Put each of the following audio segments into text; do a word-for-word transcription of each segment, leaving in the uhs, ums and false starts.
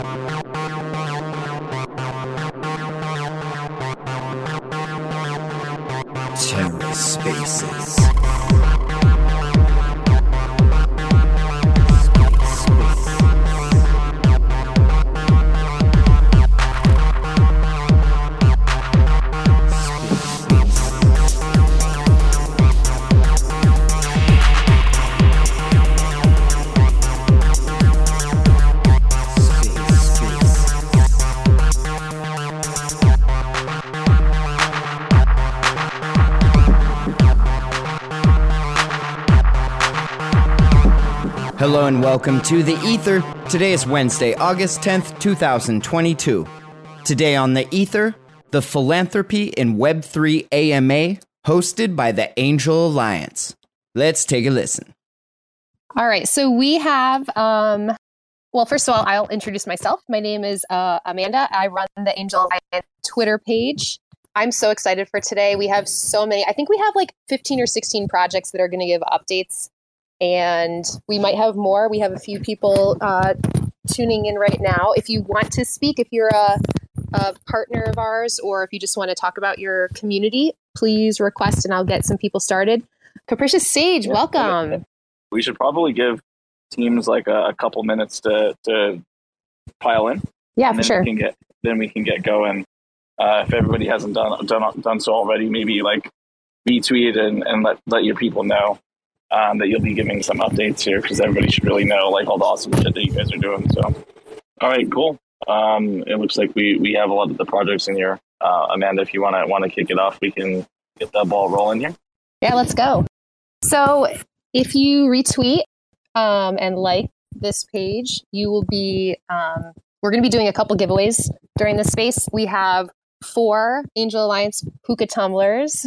TerraSpaces. Hello and welcome to The Ether. Today is Wednesday, August tenth, twenty twenty-two. Today on The Ether, the Philanthropy in Web three A M A, hosted by the Angel Alliance. Let's take a listen. All right, so we have, um, well, first of all, I'll introduce myself. My name is uh, Amanda. I run the Angel Alliance Twitter page. I'm so excited for today. We have so many. I think we have like fifteen or sixteen projects that are going to give updates. And we might have more. We have a few people uh, tuning in right now. If you want to speak, if you're a, a partner of ours, or if you just want to talk about your community, please request and I'll get some people started. Capricious Sage, yeah, welcome. We should probably give teams like a, a couple minutes to, to pile in. Yeah, and for then sure. We can get, then we can get going. Uh, if everybody hasn't done done done so already, maybe like retweet and, and let, let your people know. Um, that you'll be giving some updates here because everybody should really know like all the awesome shit that you guys are doing. So, all right, cool. Um, it looks like we, we have a lot of the projects in here. Uh, Amanda, if you want to want to kick it off, we can get that ball rolling here. Yeah, let's go. So, if you retweet um, and like this page, you will be. Um, we're going to be doing a couple giveaways during this space. We have four Angel Alliance Puka tumblers,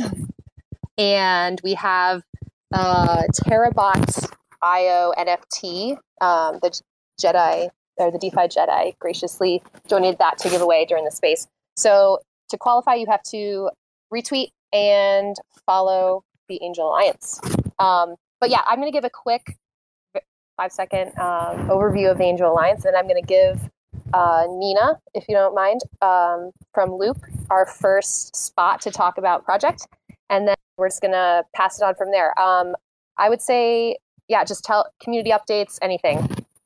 and we have. Uh, Terabot I O N F T, um, the Jedi or the DeFi Jedi graciously donated that to give away during the space. So to qualify, you have to retweet and follow the Angel Alliance. Um, but yeah, I'm going to give a quick five second um, overview of the Angel Alliance, and I'm going to give uh, Nina, if you don't mind, um, from Loop, our first spot to talk about project, and then we're just going to pass it on from there. Um, I would say, yeah, just tell community updates, anything.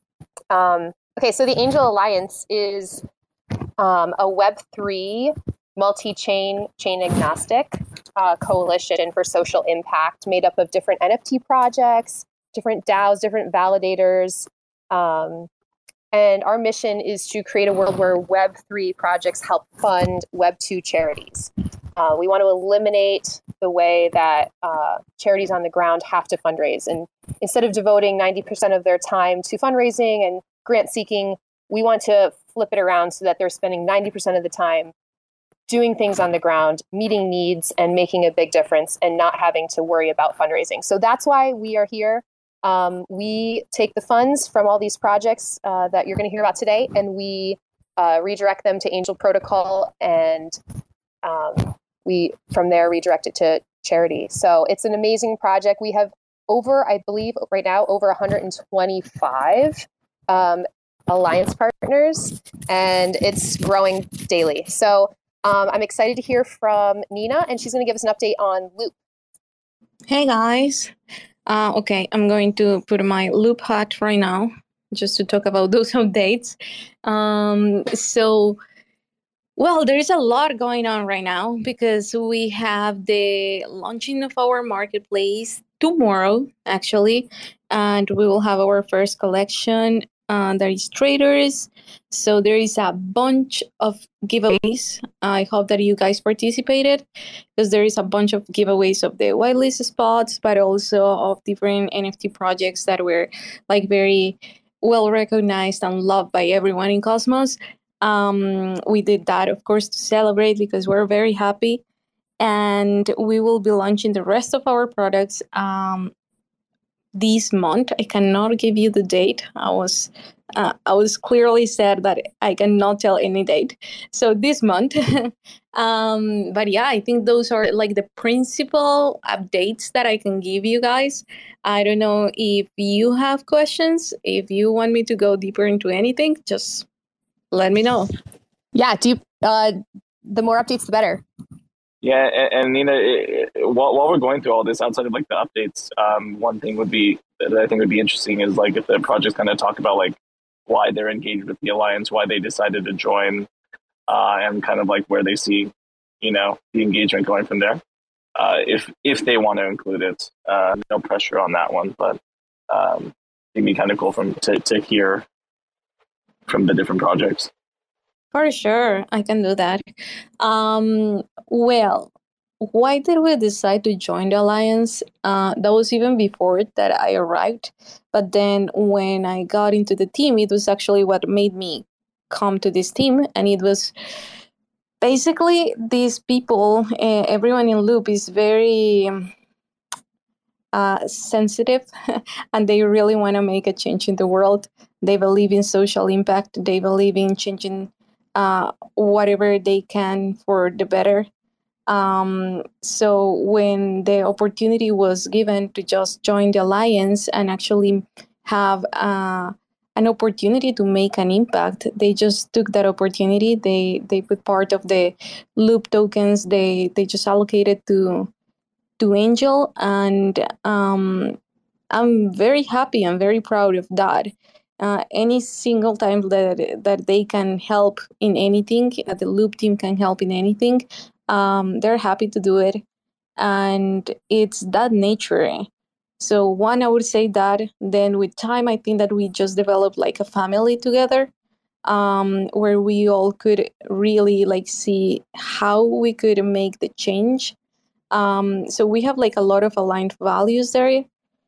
Um, okay, so the Angel Alliance is um, a Web three multi-chain, chain agnostic uh, coalition for social impact made up of different N F T projects, different DAOs, different validators. Um, and our mission is to create a world where Web three projects help fund Web two charities. Uh, we want to eliminate the way that uh, charities on the ground have to fundraise. And instead of devoting ninety percent of their time to fundraising and grant seeking, we want to flip it around so that they're spending ninety percent of the time doing things on the ground, meeting needs, and making a big difference and not having to worry about fundraising. So that's why we are here. Um, we take the funds from all these projects uh, that you're going to hear about today, and we uh, redirect them to Angel Protocol, and um, we, from there, redirect it to charity. So it's an amazing project. We have over, I believe right now, over one hundred twenty-five um, alliance partners, and it's growing daily. So um, I'm excited to hear from Nina, and she's going to give us an update on Loop. Hey, guys. Uh, okay, I'm going to put my Loop hat right now just to talk about those updates. Um, so... Well, there is a lot going on right now because we have the launching of our marketplace tomorrow, actually, and we will have our first collection uh, that is traders. So there is a bunch of giveaways. I hope that you guys participated because there is a bunch of giveaways of the whitelist spots, but also of different N F T projects that were like very well recognized and loved by everyone in Cosmos. Um, we did that, of course, to celebrate because we're very happy. And we will be launching the rest of our products um, this month. I cannot give you the date. I was uh, I was clearly said that I cannot tell any date. So this month. um, but yeah, I think those are like the principal updates that I can give you guys. I don't know if you have questions. If you want me to go deeper into anything, just let me know. Yeah, do you, uh, the more updates, the better. Yeah, and, and Nina, it, it, while, while we're going through all this, outside of like the updates, um, one thing would be that I think would be interesting is like if the projects kind of talk about like why they're engaged with the Alliance, why they decided to join, uh, and kind of like where they see, you know, the engagement going from there. Uh, if if they want to include it, uh, no pressure on that one, but um, it'd be kind of cool from to, to hear from the different projects. For sure, I can do that. Um, well, why did we decide to join the Alliance? Uh, that was even before that I arrived. But then when I got into the team, it was actually what made me come to this team. And it was basically these people, uh, everyone in Loop is very uh, sensitive and they really want to make a change in the world. They believe in social impact. They believe in changing Uh, whatever they can for the better. Um, so when the opportunity was given to just join the Alliance and actually have uh, an opportunity to make an impact, they just took that opportunity. They they put part of the Loop tokens. They they just allocated to to Angel, and um, I'm very happy. I'm very proud of that. Uh, any single time that that they can help in anything, that the Loop team can help in anything, um, they're happy to do it, and it's that nature. So one, I would say that. Then with time, I think that we just developed like a family together, um, where we all could really like see how we could make the change. Um, so we have like a lot of aligned values there.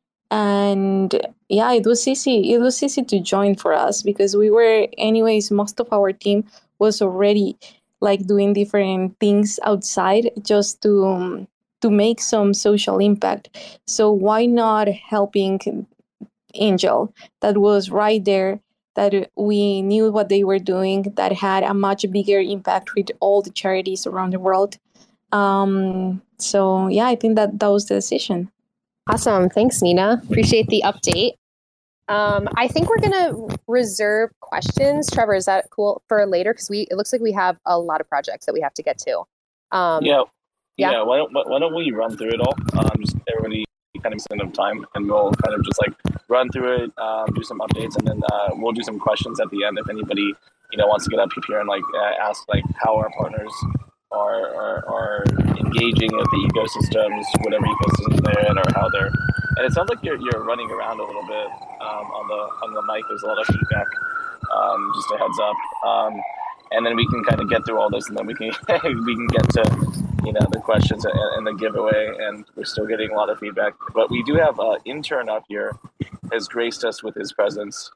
And yeah, it was easy. It was easy to join for us because we were, anyways, most of our team was already like doing different things outside just to um, to make some social impact. So why not helping Angel? That was right there. That we knew what they were doing. That had a much bigger impact with all the charities around the world. Um, so yeah, I think that that was the decision. Awesome. Thanks, Nina. Appreciate the update. Um, I think we're going to reserve questions. Trevor, is that cool for later? Because we it looks like we have a lot of projects that we have to get to. Um, yeah. yeah. Yeah. Why don't Why don't we run through it all? Um, just everybody kind of spend some time, and we'll kind of just like run through it, um, do some updates, and then uh, we'll do some questions at the end if anybody you know wants to get up here and like uh, ask like how our partners are are, are engaging with the ecosystems, whatever ecosystems they're in, or how they're. And it sounds like you're you're running around a little bit um, on the on the mic. There's a lot of feedback. Um, just a heads up. Um, and then we can kind of get through all this, and then we can we can get to you know the questions and, and the giveaway. And we're still getting a lot of feedback. But we do have an intern up here has graced us with his presence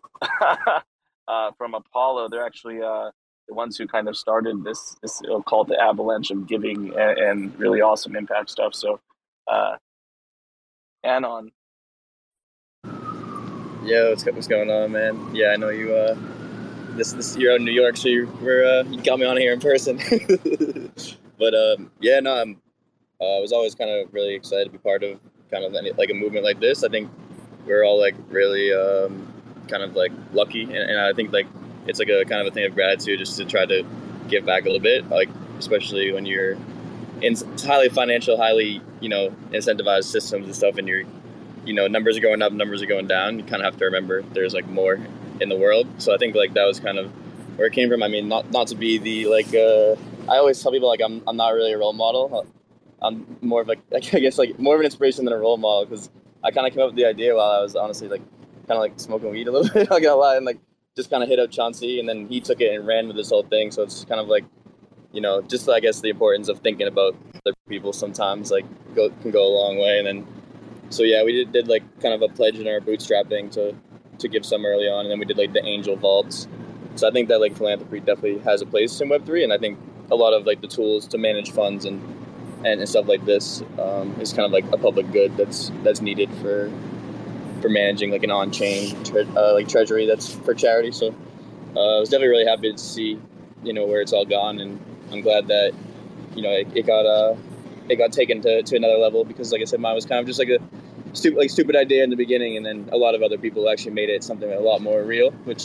uh, from Apollo. They're actually uh, the ones who kind of started this this uh, called the avalanche of giving and, and really awesome impact stuff. So. Uh, Anon. Yo, what's, what's going on, man? Yeah, I know you. Uh, this this you're out in New York, so you were uh, you got me on here in person. But um, yeah, no, I'm. Uh, I was always kind of really excited to be part of kind of any, like a movement like this. I think we're all like really um, kind of like lucky, and, and I think like it's like a kind of a thing of gratitude just to try to give back a little bit, like especially when you're in highly financial, highly you know incentivized systems and stuff, and you're you know numbers are going up, numbers are going down. You kind of have to remember there's like more in the world. So I think like that was kind of where it came from. I mean, not not to be the like uh, I always tell people like I'm I'm not really a role model. I'm more of like I guess like more of an inspiration than a role model, because I kind of came up with the idea while I was honestly like kind of like smoking weed a little bit. I got a lot and like just kind of hit up Chauncey, and then he took it and ran with this whole thing. So it's kind of like. You know, just I guess the importance of thinking about other people sometimes like go, can go a long way. And then, so yeah, we did, did like kind of a pledge in our bootstrapping to, to give some early on. And then we did like the angel vaults. So I think that like philanthropy definitely has a place in Web three. And I think a lot of like the tools to manage funds and, and, and stuff like this um, is kind of like a public good that's, that's needed for, for managing like an on-chain tre- uh, like treasury that's for charity. So uh, I was definitely really happy to see, you know, where it's all gone. And I'm glad that, you know, it, it got uh, it got taken to, to another level, because, like I said, mine was kind of just like a stupid like stupid idea in the beginning, and then a lot of other people actually made it something a lot more real, which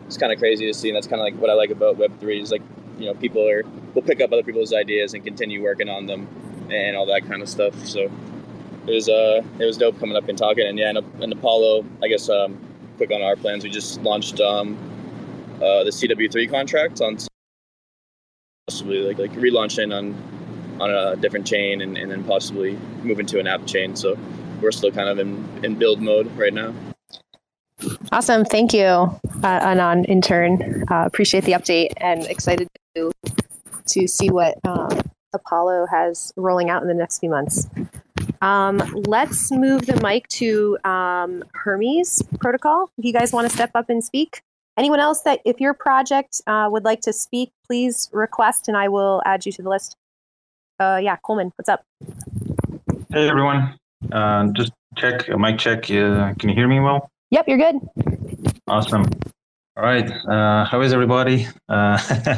it's kind of crazy to see. And that's kind of like what I like about Web three is like, you know, people are will pick up other people's ideas and continue working on them and all that kind of stuff. So it was uh it was dope coming up and talking. And yeah, and, and Apollo, I guess um, quick on our plans, we just launched um, uh, the C W three contract on possibly like like relaunching on on a different chain and, and then possibly moving to an app chain. So we're still kind of in, in build mode right now. Awesome. Thank you, uh, Anon, intern. Uh, appreciate the update and excited to to see what um, Apollo has rolling out in the next few months. Um, let's move the mic to um, Hermes Protocol. If you guys want to step up and speak. Anyone else that, if your project uh, would like to speak, please request and I will add you to the list. Uh, yeah, Coleman, what's up? Hey, everyone. Uh, just check, uh, mic check. Uh, can you hear me well? Yep, you're good. Awesome. All right. Uh, how is everybody? Uh,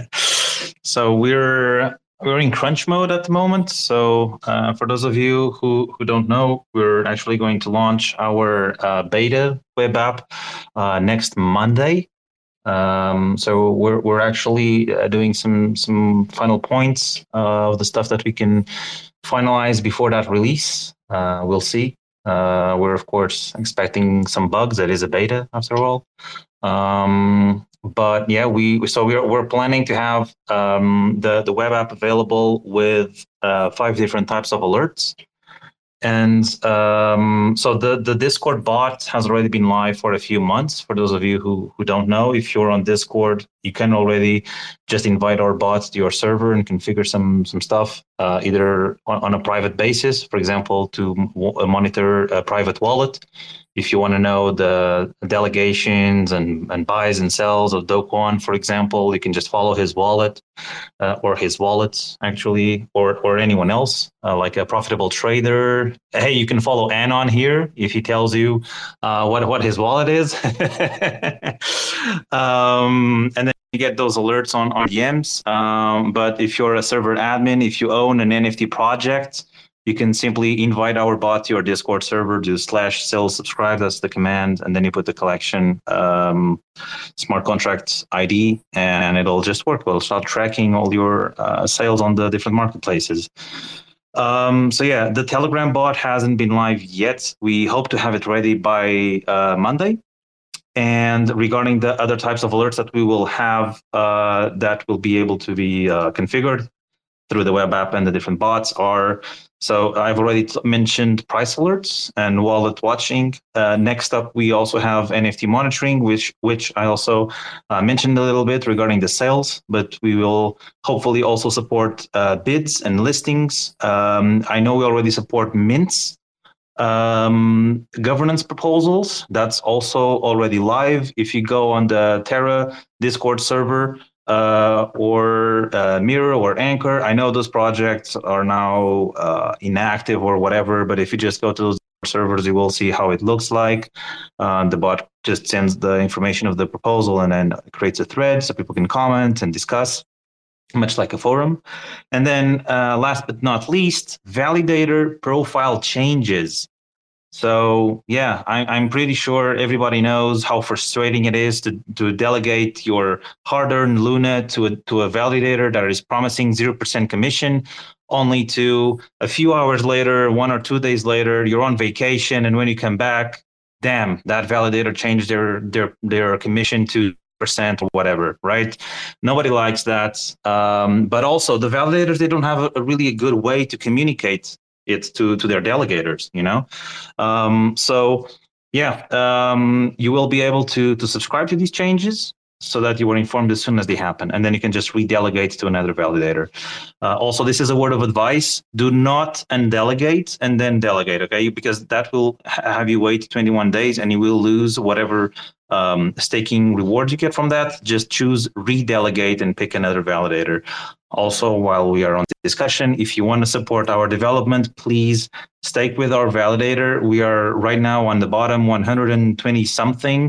so we're we're in crunch mode at the moment. So uh, for those of you who, who don't know, we're actually going to launch our uh, beta web app uh, next Monday. Um, so we're we're actually uh, doing some some final points uh, of the stuff that we can finalize before that release. Uh, we'll see. Uh, we're of course expecting some bugs. That is a beta after all. Um, but yeah, we so we're we're planning to have um, the the web app available with uh, five different types of alerts. And um, so the, the Discord bot has already been live for a few months. For those of you who, who don't know, if you're on Discord, you can already just invite our bots to your server and configure some some stuff, uh, either on, on a private basis, for example, to m- monitor a private wallet. If you want to know the delegations and, and buys and sells of Do Kwon, for example, you can just follow his wallet uh, or his wallets, actually, or or anyone else, uh, like a profitable trader. Hey, you can follow Anon here if he tells you uh, what, what his wallet is. um, and then you get those alerts on, on D Ms. Um, but if you're a server admin, if you own an N F T project, you can simply invite our bot to your Discord server, do slash sales subscribe. That's the command. And then you put the collection um, smart contracts I D and it'll just work. We'll start tracking all your uh, sales on the different marketplaces. Um, so yeah, the Telegram bot hasn't been live yet. We hope to have it ready by uh, Monday. And regarding the other types of alerts that we will have, uh, that will be able to be uh, configured through the web app and the different bots are, so I've already t- mentioned price alerts and wallet watching. Uh, next up, we also have N F T monitoring, which which I also uh, mentioned a little bit regarding the sales, but we will hopefully also support uh, bids and listings. Um, I know we already support mints. Um, governance proposals, that's also already live. If you go on the Terra Discord server, uh, or uh, Mirror or Anchor. I know those projects are now uh, inactive or whatever, but if you just go to those servers, you will see how it looks like. Uh, the bot just sends the information of the proposal and then creates a thread so people can comment and discuss, much like a forum. And then uh, last but not least, validator profile changes. So yeah, I, I'm pretty sure everybody knows how frustrating it is to, to delegate your hard-earned Luna to a, to a validator that is promising zero percent commission, only to a few hours later, one or two days later, you're on vacation, and when you come back, damn, that validator changed their their their commission to percent or whatever, right? Nobody likes that. Um, but also the validators, they don't have a, a really a good way to communicate it to, to their delegators, you know? Um, so yeah, um, you will be able to, to subscribe to these changes so that you are informed as soon as they happen. And then you can just redelegate to another validator. Uh, also, this is a word of advice. Do not undelegate and then delegate, okay? Because that will have you wait twenty-one days and you will lose whatever um, staking rewards you get from that. Just choose redelegate and pick another validator. Also, while we are on the discussion, if you want to support our development, please stake with our validator. We are right now on the bottom one hundred twenty something.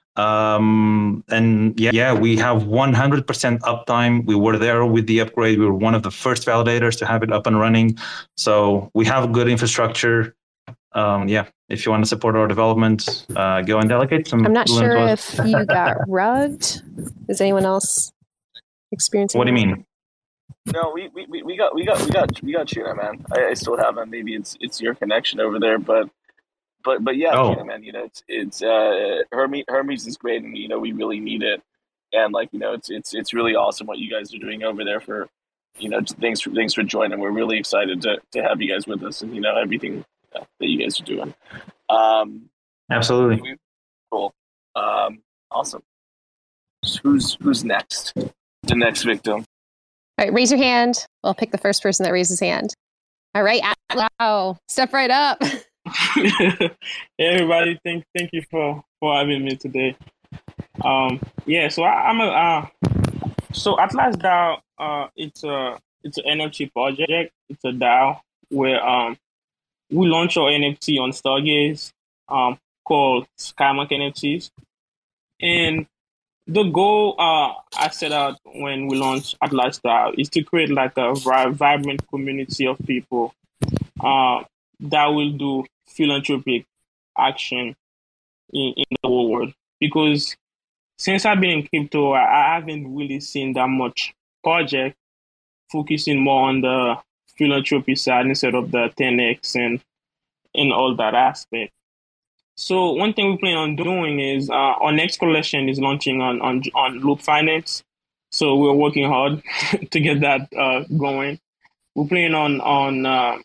Um, and yeah, yeah, we have one hundred percent uptime. We were there with the upgrade. We were one of the first validators to have it up and running. So we have good infrastructure. um, yeah, if you want to support our development, uh, go and delegate some. I'm not sure influence. if you got rugged. Is anyone else experiencing? What do you that? mean? No, we, we, we we got we got we got we got Tuna, man. I, I still haven't. Maybe it's it's your connection over there, but but but yeah, Oh. Tuna, man. You know, it's it's uh, Hermes Hermes is great, and you know we really need it. And like you know, it's it's it's really awesome what you guys are doing over there. For you know, thanks for thanks for joining. We're really excited to to have you guys with us, and you know everything uh, that you guys are doing. Um, Absolutely. we, cool. Um, awesome. So who's who's next? The next victim. All right, raise your hand. I'll pick the first person that raises hand. All right, wow, step right up. Hey everybody, thank thank you for for having me today. Um, yeah, so I, I'm a uh, so Atlas DAO. Uh, it's a it's an N F T project. It's a DAO where um we launch our N F T on Stargaze, um called Skymark N F Ts, and the goal uh I set out when we launched Atlas DAO is to create like a vi- vibrant community of people uh that will do philanthropic action in, in the whole world. Because since I've been in crypto, I, I haven't really seen that much project focusing more on the philanthropy side instead of the ten X and and all that aspect. So one thing we plan on doing is uh, our next collection is launching on on on Loop Finance. So we're working hard to get that uh, going. We're planning on on uh,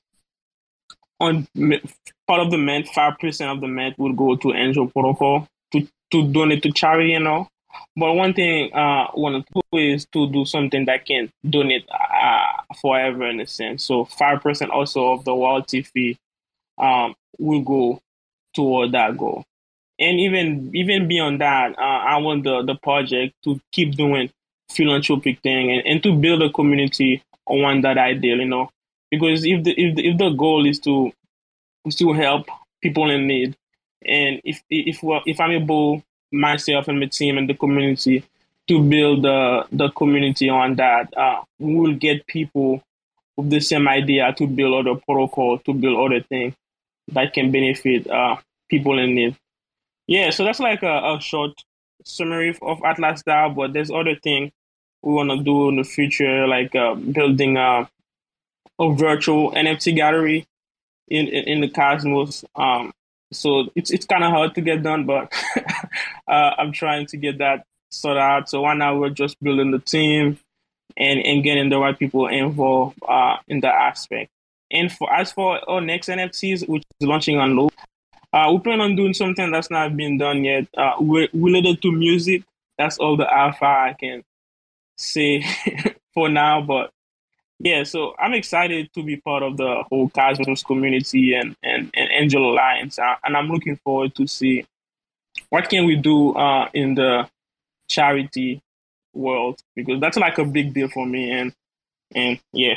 on part of the mint, five percent of the mint will go to Angel Protocol to, to donate to charity and all. But one thing I uh, want to do is to do something that can donate uh, forever in a sense. So five percent also of the royalty fee um, will go toward that goal. And even even beyond that, uh, I want the, the project to keep doing philanthropic thing and, and to build a community on that ideal, you know. Because if the if the, if the goal is to is to help people in need, and if if we're, if I'm able myself and my team and the community to build the the community on that, uh, we will get people with the same idea to build other protocol, to build other things that can benefit uh, people in need. Yeah, so that's like a, a short summary of Atlas DAO, but there's other things we want to do in the future, like uh, building a, a virtual N F T gallery in in, in the Cosmos. Um, so it's it's kind of hard to get done, but uh, I'm trying to get that sorted out. So right now we're just building the team and, and getting the right people involved uh, in that aspect. And for as for our next N F Ts, which is launching on Loop, uh, we plan on doing something that's not been done yet. Uh, we're related to music. That's all the alpha I can say for now. But yeah, so I'm excited to be part of the whole Cosmos community and, and, and Angel Alliance. Uh, and I'm looking forward to see what can we do uh, in the charity world, because that's like a big deal for me. And and yeah.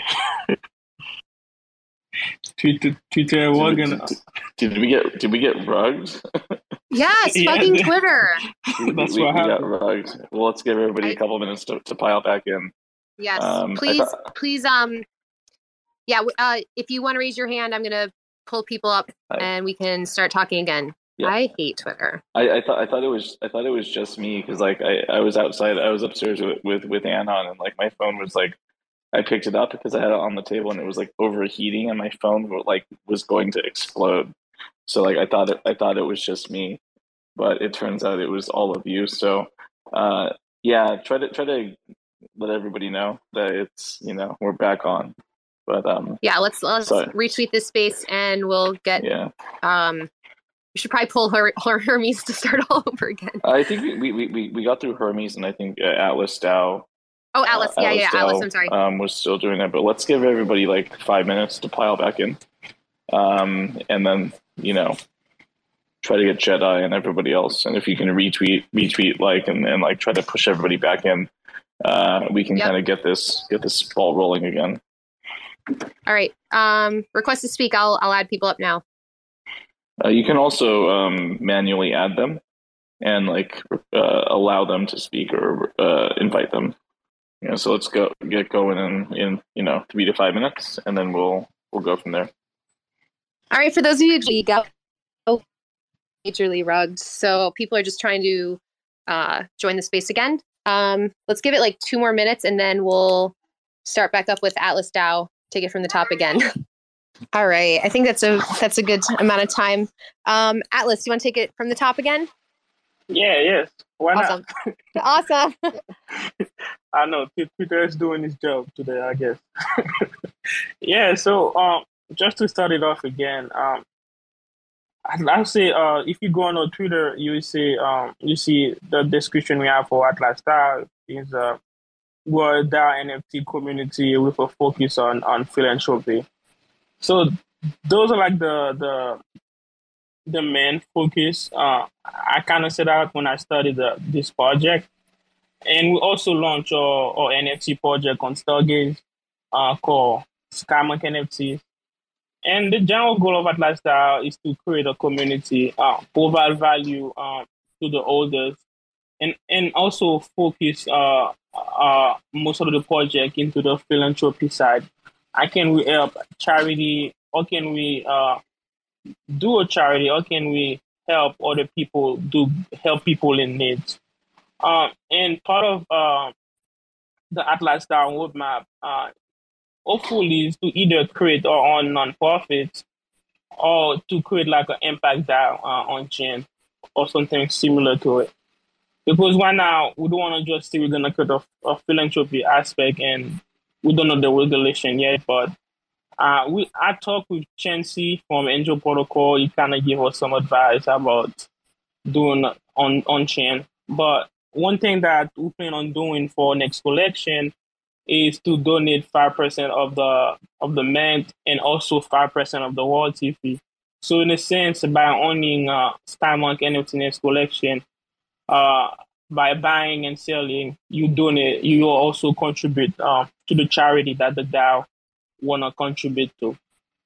Twitter, Twitter, we're Did, gonna. did, did we get did we get rugged? Yes, Yeah, fucking the- Twitter. we, That's we, what we got happened. rugged. Well, let's give everybody I- a couple minutes to, to pile back in. Yes, Um, I please, thought- please. Um, yeah. w- Uh, if you want to raise your hand, I'm gonna pull people up I- and we can start talking again. Yeah. I hate Twitter. I, I thought I thought it was I thought it was just me because like I, I was outside I was upstairs with, with with Anon and like my phone was like I picked it up because I had it on the table and it was like overheating and my phone were, like was going to explode. So like I thought it I thought it was just me, but it turns out it was all of you. So uh, yeah, try to try to let everybody know that it's you know we're back on. But um Yeah, let's let's Sorry. retweet this space and we'll get. yeah, Um, we should probably pull her, her Hermes to start all over again. I think we we, we, we got through Hermes and I think uh, Atlas DAO. Oh, Alice. Uh, yeah, yeah, Dow, Alice. I'm sorry. Um, was still doing that, but let's give everybody like five minutes to pile back in, um, and then you know try to get Jedi and everybody else. And if you can retweet, retweet, like, and, and like try to push everybody back in, uh, we can Yep. kind of get this get this ball rolling again. All right. Um, request to speak. I'll I'll add people up now. Uh, you can also um, manually add them and like uh, allow them to speak or uh, invite them. You know, so let's go get going in, in you know three to five minutes, and then we'll we'll go from there. All right, for those of you who got majorly rugged, so people are just trying to uh, join the space again. Um, let's give it like two more minutes, and then we'll start back up with Atlas DAO. Take it from the top again. All right, I think that's a that's a good amount of time. Um, Atlas, you want to take it from the top again? Yeah, yes. Why awesome. not? Awesome. I know Twitter is doing his job today, I guess. Yeah. So, um, just to start it off again, um, I'll say, uh, if you go on our Twitter, you see, um, you see the description we have for Atlas DAO is uh, we're a DAO N F T community with a focus on on philanthropy. So those are like the the the main focus. Uh, I kind of set out when I started the, this project, and we also launched our, our N F T project on Stargaze uh, called Skymonk N F T. And the general goal of Atlas DAO is to create a community, uh, provide value uh, to the holders, and and also focus uh, uh, most of the project into the philanthropy side. How can we help charity? How can we uh, do a charity? How can we help other people do help people in need? Um, and part of uh, the Atlas DAO roadmap, uh, hopefully, is to either create our own nonprofit or to create like an impact DAO uh, on chain or something similar to it. Because right now we don't want to just say we're gonna create a, a philanthropy aspect, and we don't know the regulation yet, but. Uh, we I talked with Chansey from Angel Protocol. He kind of gave us some advice about doing on on chain. But one thing that we plan on doing for next collection is to donate five percent of the of the mint and also five percent of the royalty fee. So in a sense, by owning uh, Skymonk N F T next collection, uh, by buying and selling, you donate. You also contribute uh, to the charity that the DAO want to contribute to.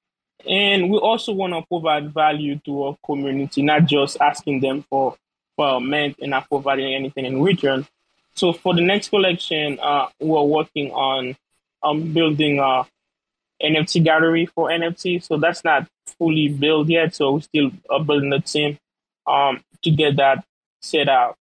And we also want to provide value to our community, not just asking them for, for a mint and not providing anything in return. So for the next collection, uh, we're working on um, building a N F T gallery for N F T. So that's not fully built yet. So we're still uh, building the team um, to get that set out.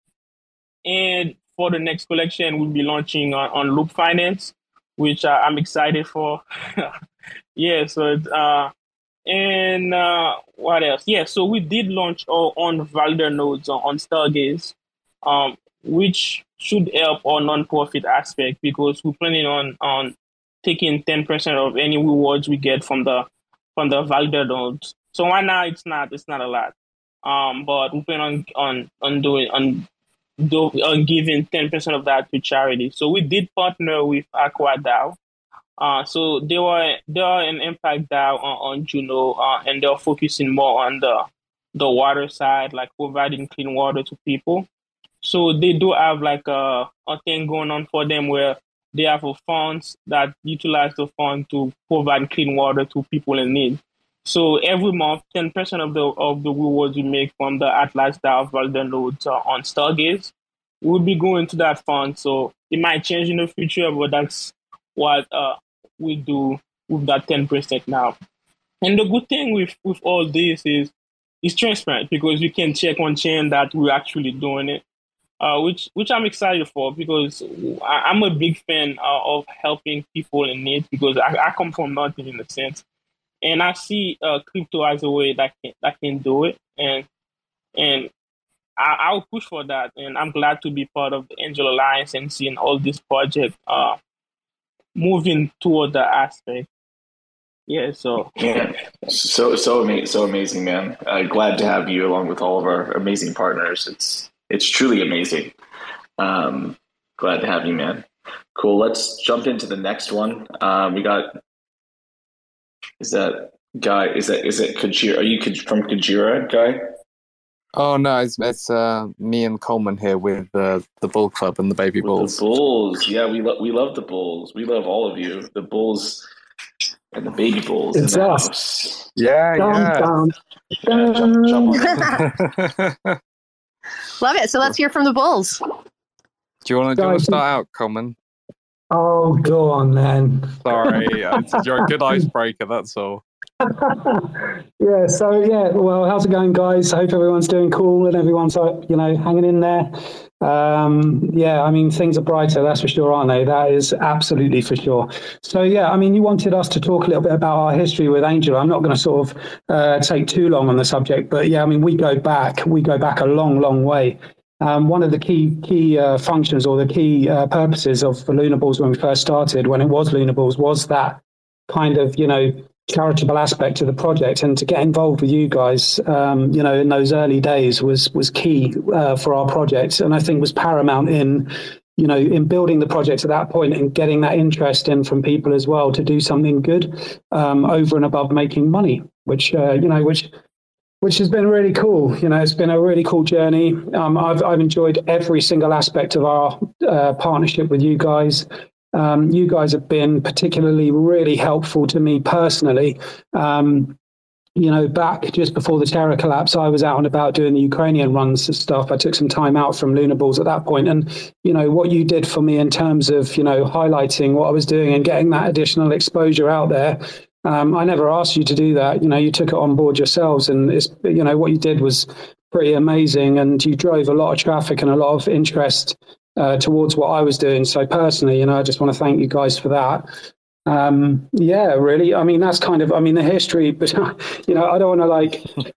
And for the next collection, we'll be launching on, on Loop Finance, which uh, I'm excited for. Yeah, so it's, uh, and uh, what else? Yeah, so we did launch our own Validator nodes on, on Stargaze, um, which should help our nonprofit aspect because we're planning on on taking ten percent of any rewards we get from the from the Validator nodes. So right now it's not it's not a lot, um, but we plan on on on doing on. Do, uh, giving ten percent of that to charity. So we did partner with Aqua DAO. Uh, so they were they are an impact DAO on, on Juno, uh, and they're focusing more on the the water side, like providing clean water to people. So they do have like a, a thing going on for them where they have a funds that utilize the fund to provide clean water to people in need. So every month, ten percent of the of the rewards we make from the Atlas DAO Validator nodes uh, on Stargaze will be going to that fund. So it might change in the future, but that's what uh, we do with that ten percent now. And the good thing with, with all this is it's transparent because you can check on chain that we're actually doing it, uh, which which I'm excited for because I, I'm a big fan uh, of helping people in need because I, I come from nothing in a sense. And I see uh, crypto as a way that can, that can do it, and and I, I'll push for that. And I'm glad to be part of the Angel Alliance and seeing all this project uh, moving toward the aspect. Yeah, so yeah, so so amazing, so amazing, man. Uh, glad to have you along with all of our amazing partners. It's it's truly amazing. Um, glad to have you, man. Cool. Let's jump into the next one. Um, we got. Is that guy? Is that is it Kajira? Are you from Kajira, guy? Oh no, it's, it's uh, me and Coleman here with uh, the Bull Club and the Baby with Bulls. The Bulls, yeah, we love we love the Bulls. We love all of you, the Bulls and the Baby Bulls. It's in the us. House. Yeah, dun, yeah. Dun, yeah jump, jump on Love it. So let's hear from the Bulls. Do you want to start out, Coleman? Oh, go on then. Sorry, you're a good icebreaker, that's all. Yeah, so yeah, well, how's it going, guys? I hope everyone's doing cool and everyone's, uh, you know, hanging in there. Um, yeah, I mean, things are brighter, that's for sure, aren't they? That is absolutely for sure. So yeah, I mean, you wanted us to talk a little bit about our history with Angel. I'm not going to sort of uh, take too long on the subject, but yeah, I mean, we go back, we go back a long, long way. Um, one of the key key uh, functions or the key uh, purposes of the Lunar Balls when we first started, when it was Lunar Balls, was that kind of, you know, charitable aspect to the project, and to get involved with you guys, um, you know, in those early days was was key uh, for our project, and I think was paramount in, you know, in building the project at that point and getting that interest in from people as well to do something good um, over and above making money, which uh, you know, which which has been really cool. You know, it's been a really cool journey. Um, I've I've enjoyed every single aspect of our uh, partnership with you guys. Um, you guys have been particularly really helpful to me personally. Um, you know, back just before the terror collapse, I was out and about doing the Ukrainian runs and stuff. I took some time out from Lunar Balls at that point. And, you know, what you did for me in terms of, you know, highlighting what I was doing and getting that additional exposure out there. Um, I never asked you to do that. You know, you took it on board yourselves. And, it's, you know, what you did was pretty amazing. And you drove a lot of traffic and a lot of interest Uh, towards what I was doing. So personally, you know, I just want to thank you guys for that. Um, yeah, really. I mean, that's kind of, I mean, the history, but, you know, I don't want to like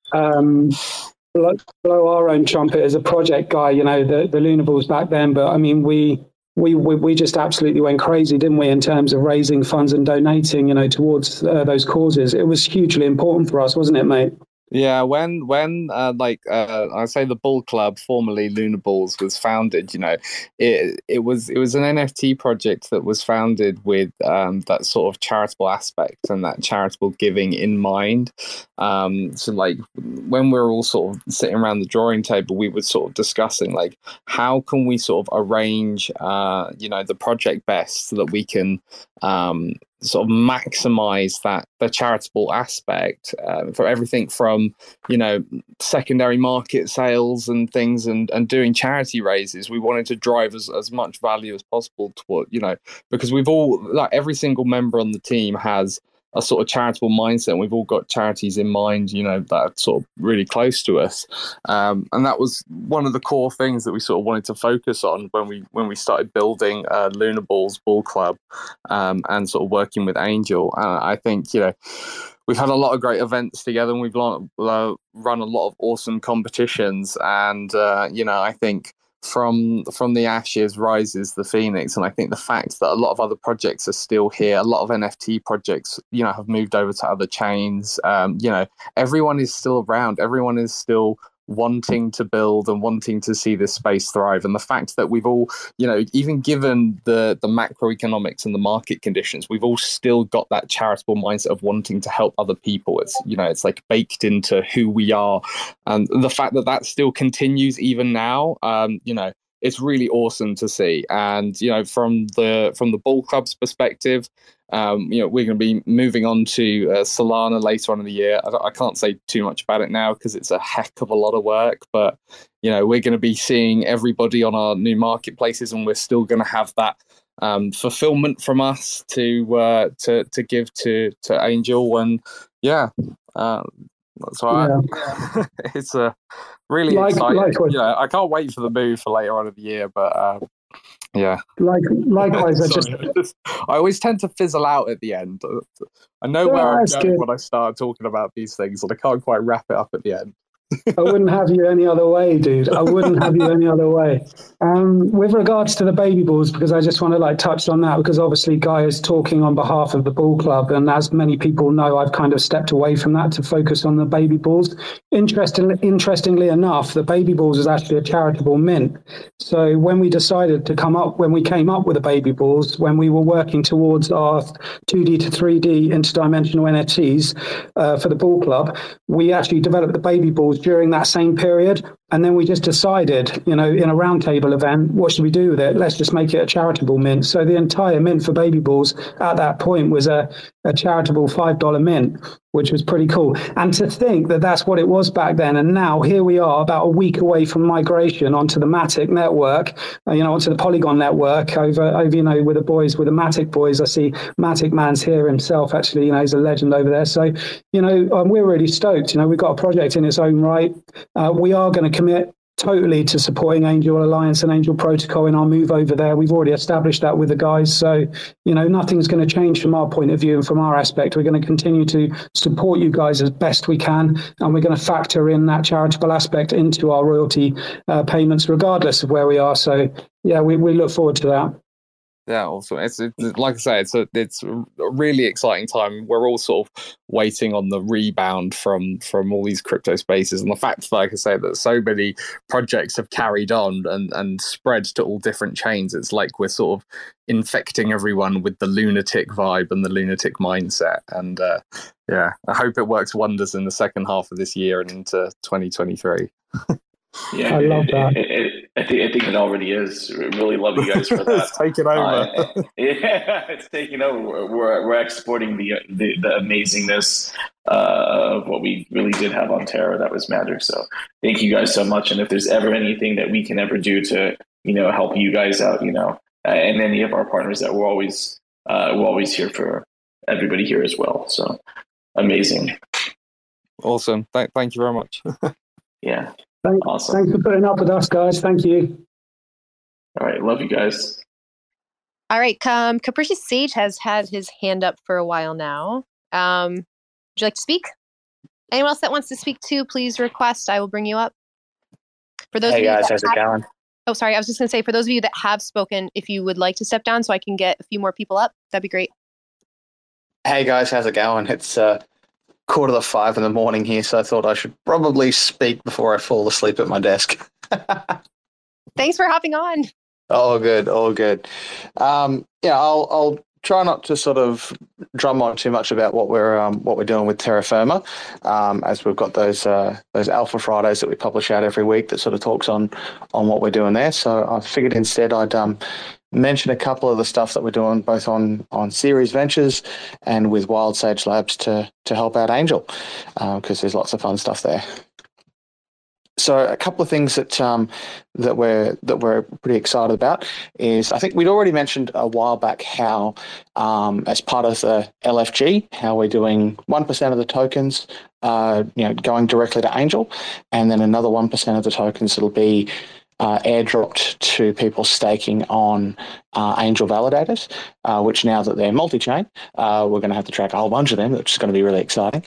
um, blow, blow our own trumpet as a project guy, you know, the, the Lunar Balls back then. But I mean, we, we, we, we just absolutely went crazy, didn't we, in terms of raising funds and donating, you know, towards uh, those causes. It was hugely important for us, wasn't it, mate? Yeah, when when uh, like uh, I say the Bull Club, formerly Lunar Balls, was founded, you know, it it was it was an N F T project that was founded with um, that sort of charitable aspect and that charitable giving in mind. Um, so like when we were all sort of sitting around the drawing table, we were sort of discussing like how can we sort of arrange, uh, you know, the project best so that we can um, sort of maximize that the charitable aspect uh, for everything from, you know, secondary market sales and things and, and doing charity raises. We wanted to drive as, as much value as possible toward, you know, because we've all, like every single member on the team has a sort of charitable mindset, and we've all got charities in mind, you know, that are sort of really close to us. Um, and that was one of the core things that we sort of wanted to focus on when we when we started building uh, Lunar Balls Bull Club um, and sort of working with Angel. Uh, I think, you know, we've had a lot of great events together, and we've run a lot of awesome competitions. And, uh, you know, I think from from the ashes rises the phoenix, and I think the fact that a lot of other projects are still here, a lot of N F T projects, you know, have moved over to other chains. Um, you know, everyone is still around. Everyone is still wanting to build and wanting to see this space thrive. And the fact that we've all, you know, even given the the macroeconomics and the market conditions, we've all still got that charitable mindset of wanting to help other people. It's, you know, it's like baked into who we are. And the fact that that still continues even now, um, you know, it's really awesome to see. And, you know, from the from the Bull Club's perspective, um, you know, we're going to be moving on to uh, Solana later on in the year. I, I can't say too much about it now because it's a heck of a lot of work, but, you know, we're going to be seeing everybody on our new marketplaces, and we're still going to have that um, fulfillment from us to uh, to to give to to Angel. And yeah, uh, so yeah. I, it's a really like, exciting. Like you know, I can't wait for the move for later on in the year, but. Um, Yeah. Like, likewise, I just I always tend to fizzle out at the end. I know yeah, where I'm going good. when I start talking about these things, and I can't quite wrap it up at the end. I wouldn't have you any other way, dude. I wouldn't have you any other way. Um, with regards to the baby balls, because I just want to like touch on that, because obviously Guy is talking on behalf of the Bull Club, and as many people know, I've kind of stepped away from that to focus on the baby balls. Interestingly, interestingly enough, the baby balls is actually a charitable mint. So when we decided to come up, when we came up with the baby balls, when we were working towards our two D to three D interdimensional N F Ts uh, for the Bull Club, we actually developed the baby balls during that same period. And then we just decided, you know, in a roundtable event, what should we do with it? Let's just make it a charitable mint. So the entire mint for baby balls at that point was a, a charitable five dollar mint, which was pretty cool. And to think that that's what it was back then. And now here we are about a week away from migration onto the Matic network, uh, you know, onto the Polygon network over, over, you know, with the boys, with the Matic boys. I see Matic Man's here himself, actually, you know, he's a legend over there. So, you know, um, we're really stoked. You know, we've got a project in its own right. Uh, we are going to commit totally to supporting Angel Alliance and Angel Protocol in our move over there. We've already established that with the guys. So, you know, nothing's going to change from our point of view and from our aspect. We're going to continue to support you guys as best we can. And we're going to factor in that charitable aspect into our royalty uh, payments, regardless of where we are. So, yeah, we, we look forward to that. Yeah, awesome. It's, it's like I say, it's a it's a really exciting time. We're all sort of waiting on the rebound from from all these crypto spaces, and the fact, like I say, that so many projects have carried on and and spread to all different chains. It's like we're sort of infecting everyone with the lunatic vibe and the lunatic mindset. And uh, yeah, I hope it works wonders in the second half of this year and into twenty twenty-three. Yeah, I love it, that. It, it, I think I think it already is. I really love you guys for that. It's taken over. Uh, yeah, it's taken over. We're we're exporting the the, the amazingness uh, of what we really did have on Terra. That was magic. So thank you guys so much. And if there's ever anything that we can ever do to, you know, help you guys out, you know, uh, and any of our partners, that we're always uh, we're always here for everybody here as well. So amazing. Awesome. Thank thank you very much. Yeah. Thank, awesome. Thanks for putting up with us, guys. Thank you. All right. Love you guys. All right. Um, Capricious Sage has had his hand up for a while now. Um, would you like to speak? Anyone else that wants to speak too, please request. I will bring you up. For those hey of you guys, that how's it have, going? Oh, sorry. I was just going to say, for those of you that have spoken, if you would like to step down so I can get a few more people up, that'd be great. Hey guys, how's it going? It's uh, quarter to five in the morning here, so I thought I should probably speak before I fall asleep at my desk. Thanks for hopping on. All good, all good. Um, yeah, I'll I'll try not to sort of drum on too much about what we're um, what we're doing with Terra Firma, um, as we've got those uh, those Alpha Fridays that we publish out every week that sort of talks on on what we're doing there. So I figured instead I'd um, mention a couple of the stuff that we're doing both on on Ceres Ventures and with Wild Sage Labs to to help out Angel, because uh, there's lots of fun stuff there. So a couple of things that um, that we're that we're pretty excited about is, I think we'd already mentioned a while back how um, as part of the L F G, how we're doing one percent of the tokens uh, you know going directly to Angel, and then another one percent of the tokens that'll be Uh, airdropped to people staking on uh, Angel validators, uh, which now that they're multi-chain, uh, we're going to have to track a whole bunch of them, which is going to be really exciting.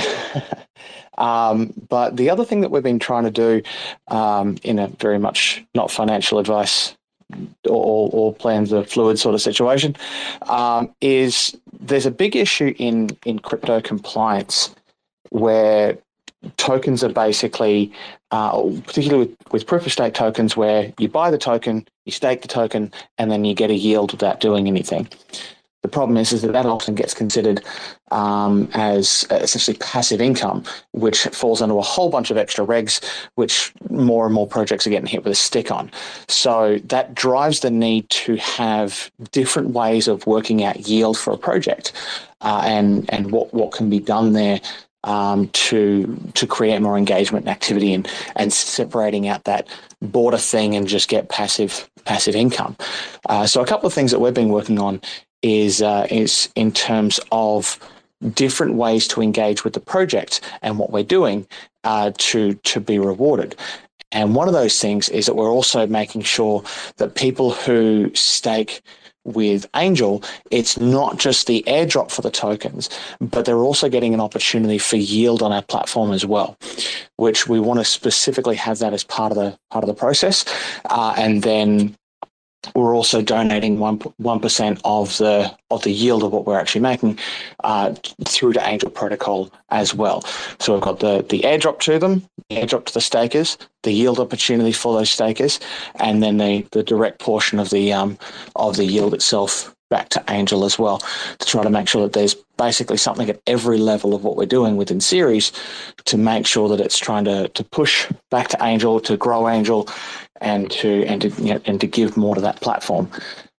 um, but the other thing that we've been trying to do um, in a very much not financial advice or, or plans are fluid sort of situation um, is there's a big issue in, in crypto compliance where tokens are basically, uh, particularly with, with proof of stake tokens, where you buy the token, you stake the token, and then you get a yield without doing anything. The problem is, is that that often gets considered um, as essentially passive income, which falls into a whole bunch of extra regs, which more and more projects are getting hit with a stick on. So that drives the need to have different ways of working out yield for a project, uh, and and what what can be done there Um, to to create more engagement and activity, and and separating out that border thing and just get passive passive income. Uh, so a couple of things that we've been working on is uh, is in terms of different ways to engage with the project and what we're doing uh, to to be rewarded. And one of those things is that we're also making sure that people who stake with Angel, it's not just the airdrop for the tokens, but they're also getting an opportunity for yield on our platform as well, which we want to specifically have that as part of the part of the process. Uh, and then we're also donating one one percent of the of the yield of what we're actually making uh, through to Angel Protocol as well. So we've got the the airdrop to them, the airdrop to the stakers, the yield opportunity for those stakers, and then the the direct portion of the um of the yield itself back to Angel as well, to try to make sure that there's basically something at every level of what we're doing within Ceres to make sure that it's trying to to push back to Angel, to grow Angel, and to and to you know, and to give more to that platform.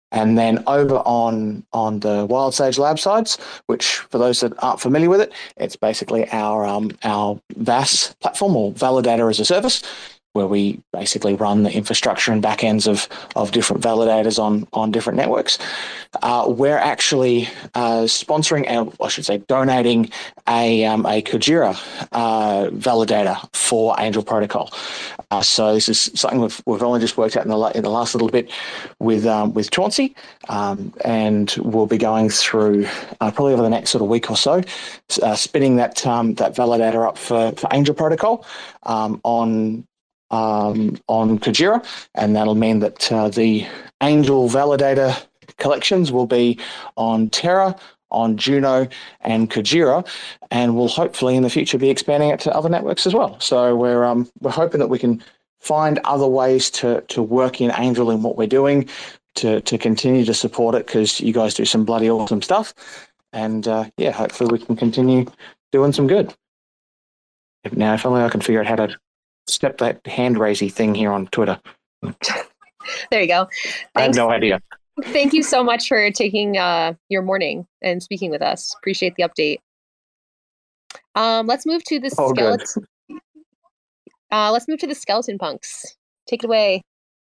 And then over on, on the Wild Sage Lab sides, which for those that aren't familiar with it, it's basically our um, our V A S platform, or Validator as a Service, where we basically run the infrastructure and backends of, of different validators on, on different networks. Uh, we're actually uh, sponsoring, and I should say donating a, um, a Kujira uh, validator for Angel Protocol. Uh, so this is something we've, we've only just worked out in the, in the last little bit with um, with Chauncey, um, and we'll be going through uh, probably over the next sort of week or so, uh, spinning that um, that validator up for, for Angel Protocol um, on um, on Kujira, and that'll mean that uh, the Angel validator collections will be on Terra, on Juno, and Kujira, and we'll hopefully in the future be expanding it to other networks as well. So we're um, we're hoping that we can find other ways to to work in Angel in what we're doing, to to continue to support it, because you guys do some bloody awesome stuff, and uh, yeah, hopefully we can continue doing some good. Now, if only I can figure out how to step that hand raisy thing here on Twitter. There you go. Thanks. I have no idea. Thank you so much for taking uh, your morning and speaking with us. Appreciate the update. Um, let's move to the Oh, skeleton. good. Uh, let's move to the skeleton punks. Take it away.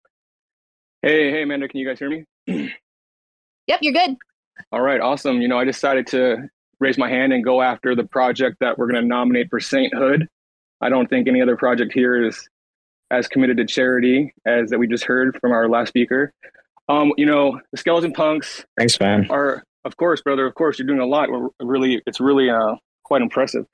Hey, hey, Amanda, can you guys hear me? Yep, you're good. All right, awesome. You know, I decided to raise my hand and go after the project that we're going to nominate for Sainthood. I don't think any other project here is as committed to charity as that we just heard from our last speaker. Um, you know, the skeleton punks. Thanks, man. Are, of course, brother. Of course, you're doing a lot. We're really, it's really uh, quite impressive.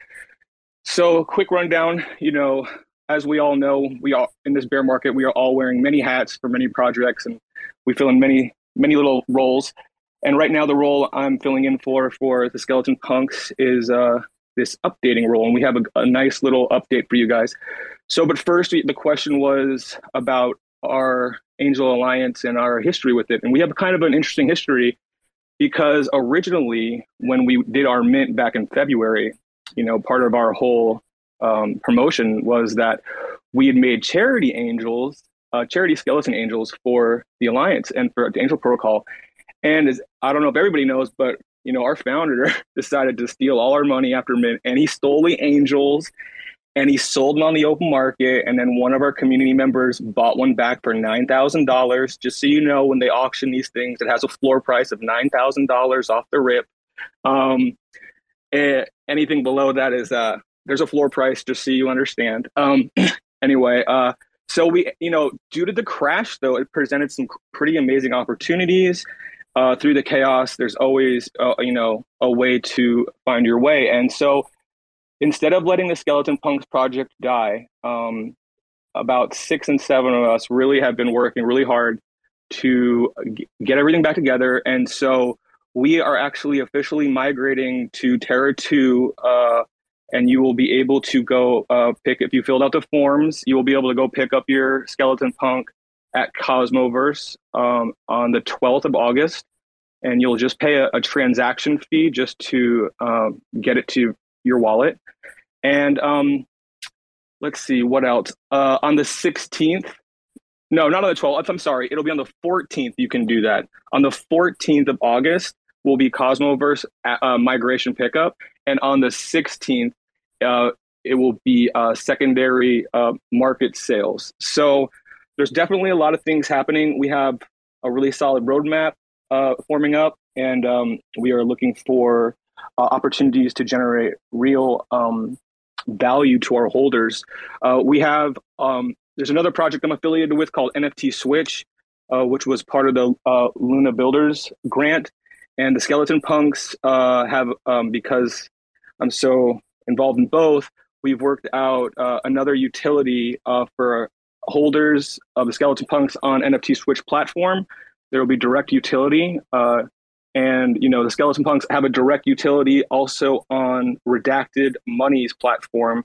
So, quick rundown. You know, as we all know, we all in this bear market, we are all wearing many hats for many projects, and we fill in many, many little roles. And right now, the role I'm filling in for for the skeleton punks is uh, this updating role, and we have a, a nice little update for you guys. So, but first, the question was about our Angel Alliance and our history with it. And we have kind of an interesting history, because originally when we did our mint back in February, you know, part of our whole um, promotion was that we had made charity angels, uh, charity skeleton angels for the Alliance and for the Angel Protocol. And as I don't know if everybody knows, but, you know, our founder decided to steal all our money after mint, and he stole the angels. And he sold them on the open market, and then one of our community members bought one back for nine thousand dollars. Just so you know, when they auction these things, it has a floor price of nine thousand dollars off the rip. Um, anything below that is, uh, there's a floor price, just so you understand. Um, anyway, uh, so we, you know, due to the crash, though, it presented some pretty amazing opportunities. Uh, through the chaos, there's always, uh, you know, a way to find your way. And so, instead of letting the Skeleton Punks project die, um, about six and seven of us really have been working really hard to g- get everything back together. And so we are actually officially migrating to Terra two, uh, and you will be able to go uh, pick, if you filled out the forms, you will be able to go pick up your Skeleton Punk at Cosmoverse um, on the twelfth of August. And you'll just pay a, a transaction fee just to uh, get it to your wallet. And um, let's see, what else? Uh, on the sixteenth, no, not on the twelfth, I'm sorry, it'll be on the fourteenth you can do that. On the fourteenth of August will be Cosmoverse uh, migration pickup. And on the sixteenth, uh, it will be uh, secondary uh, market sales. So there's definitely a lot of things happening. We have a really solid roadmap uh, forming up, and um, we are looking for Uh, opportunities to generate real um, value to our holders. Uh, we have, um, there's another project I'm affiliated with called N F T Switch, uh, which was part of the uh, Luna Builders grant. And the Skeleton Punks uh, have, um, because I'm so involved in both, we've worked out uh, another utility uh, for holders of the Skeleton Punks on N F T Switch platform. There will be direct utility. Uh, And, you know, the Skeleton Punks have a direct utility also on Redacted Money's platform.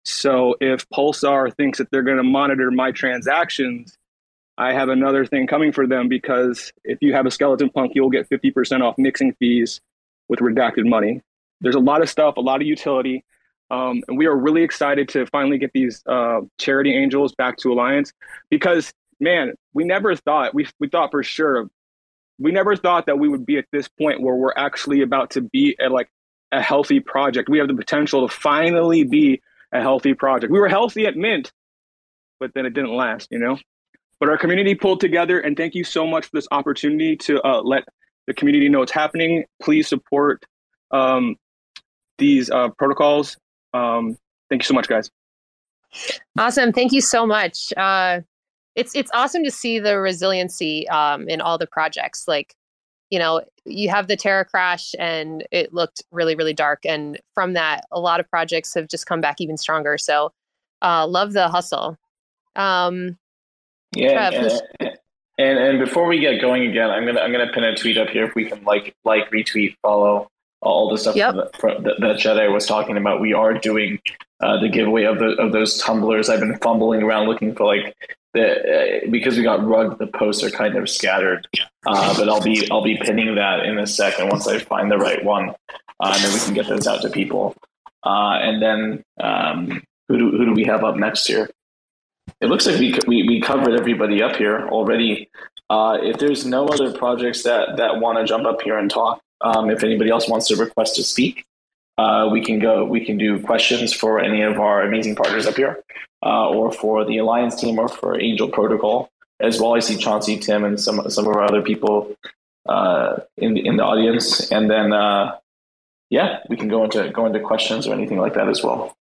So if Pulsar thinks that they're going to monitor my transactions, I have another thing coming for them, because if you have a Skeleton Punk, you'll get fifty percent off mixing fees with Redacted Money. There's a lot of stuff, a lot of utility. Um, and we are really excited to finally get these uh, charity angels back to Alliance, because, man, we never thought, we, we thought for sure we never thought that we would be at this point where we're actually about to be at like a healthy project. We have the potential to finally be a healthy project. We were healthy at Mint, but then it didn't last, you know? But our community pulled together, and thank you so much for this opportunity to uh, let the community know what's happening. Please support um, these uh, protocols. Um, thank you so much, guys. Awesome. Thank you so much. Uh, it's it's awesome to see the resiliency um, in all the projects. Like, you know, you have the Terra crash and it looked really, really dark. And from that, a lot of projects have just come back even stronger. So uh, love the hustle. Um, yeah. Trev, And, and and before we get going again, I'm gonna I'm gonna pin a tweet up here if we can like like retweet, follow all the stuff Yep. that, that, that Jedi was talking about. We are doing uh, the giveaway of the of those tumblers. I've been fumbling around looking for like the uh, because we got rugged, the posts are kind of scattered. Uh, but I'll be I'll be pinning that in a second once I find the right one, uh, and then we can get those out to people. Uh, and then um, who do who do we have up next here? It looks like we we we covered everybody up here already. Uh, if there's no other projects that that want to jump up here and talk, um, if anybody else wants to request to speak, uh, we can go. We can do questions for any of our amazing partners up here, uh, or for the Alliance team, or for Angel Protocol as well. I see Chauncey, Tim, and some some of our other people uh, in the in the audience, and then uh, yeah, we can go into go into questions or anything like that as well.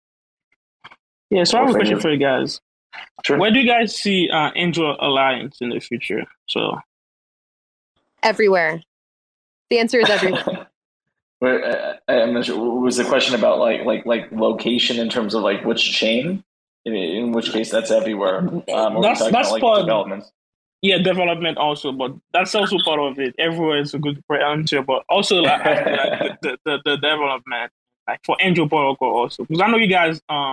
Yeah, so I have a Or for question any- for you guys. Sure. Where do you guys see uh, Angel Alliance in the future? So everywhere. The answer is everywhere. Where, uh, I'm not sure. Was the question about like like like location in terms of like which chain? In, in which case, that's everywhere. Um, or That's- we're talking that's about, like part- development. yeah, development also, but that's also part of it. Everywhere is a good answer, but also like, like the, the the development, like for Angel Protocol also, because I know you guys. Uh,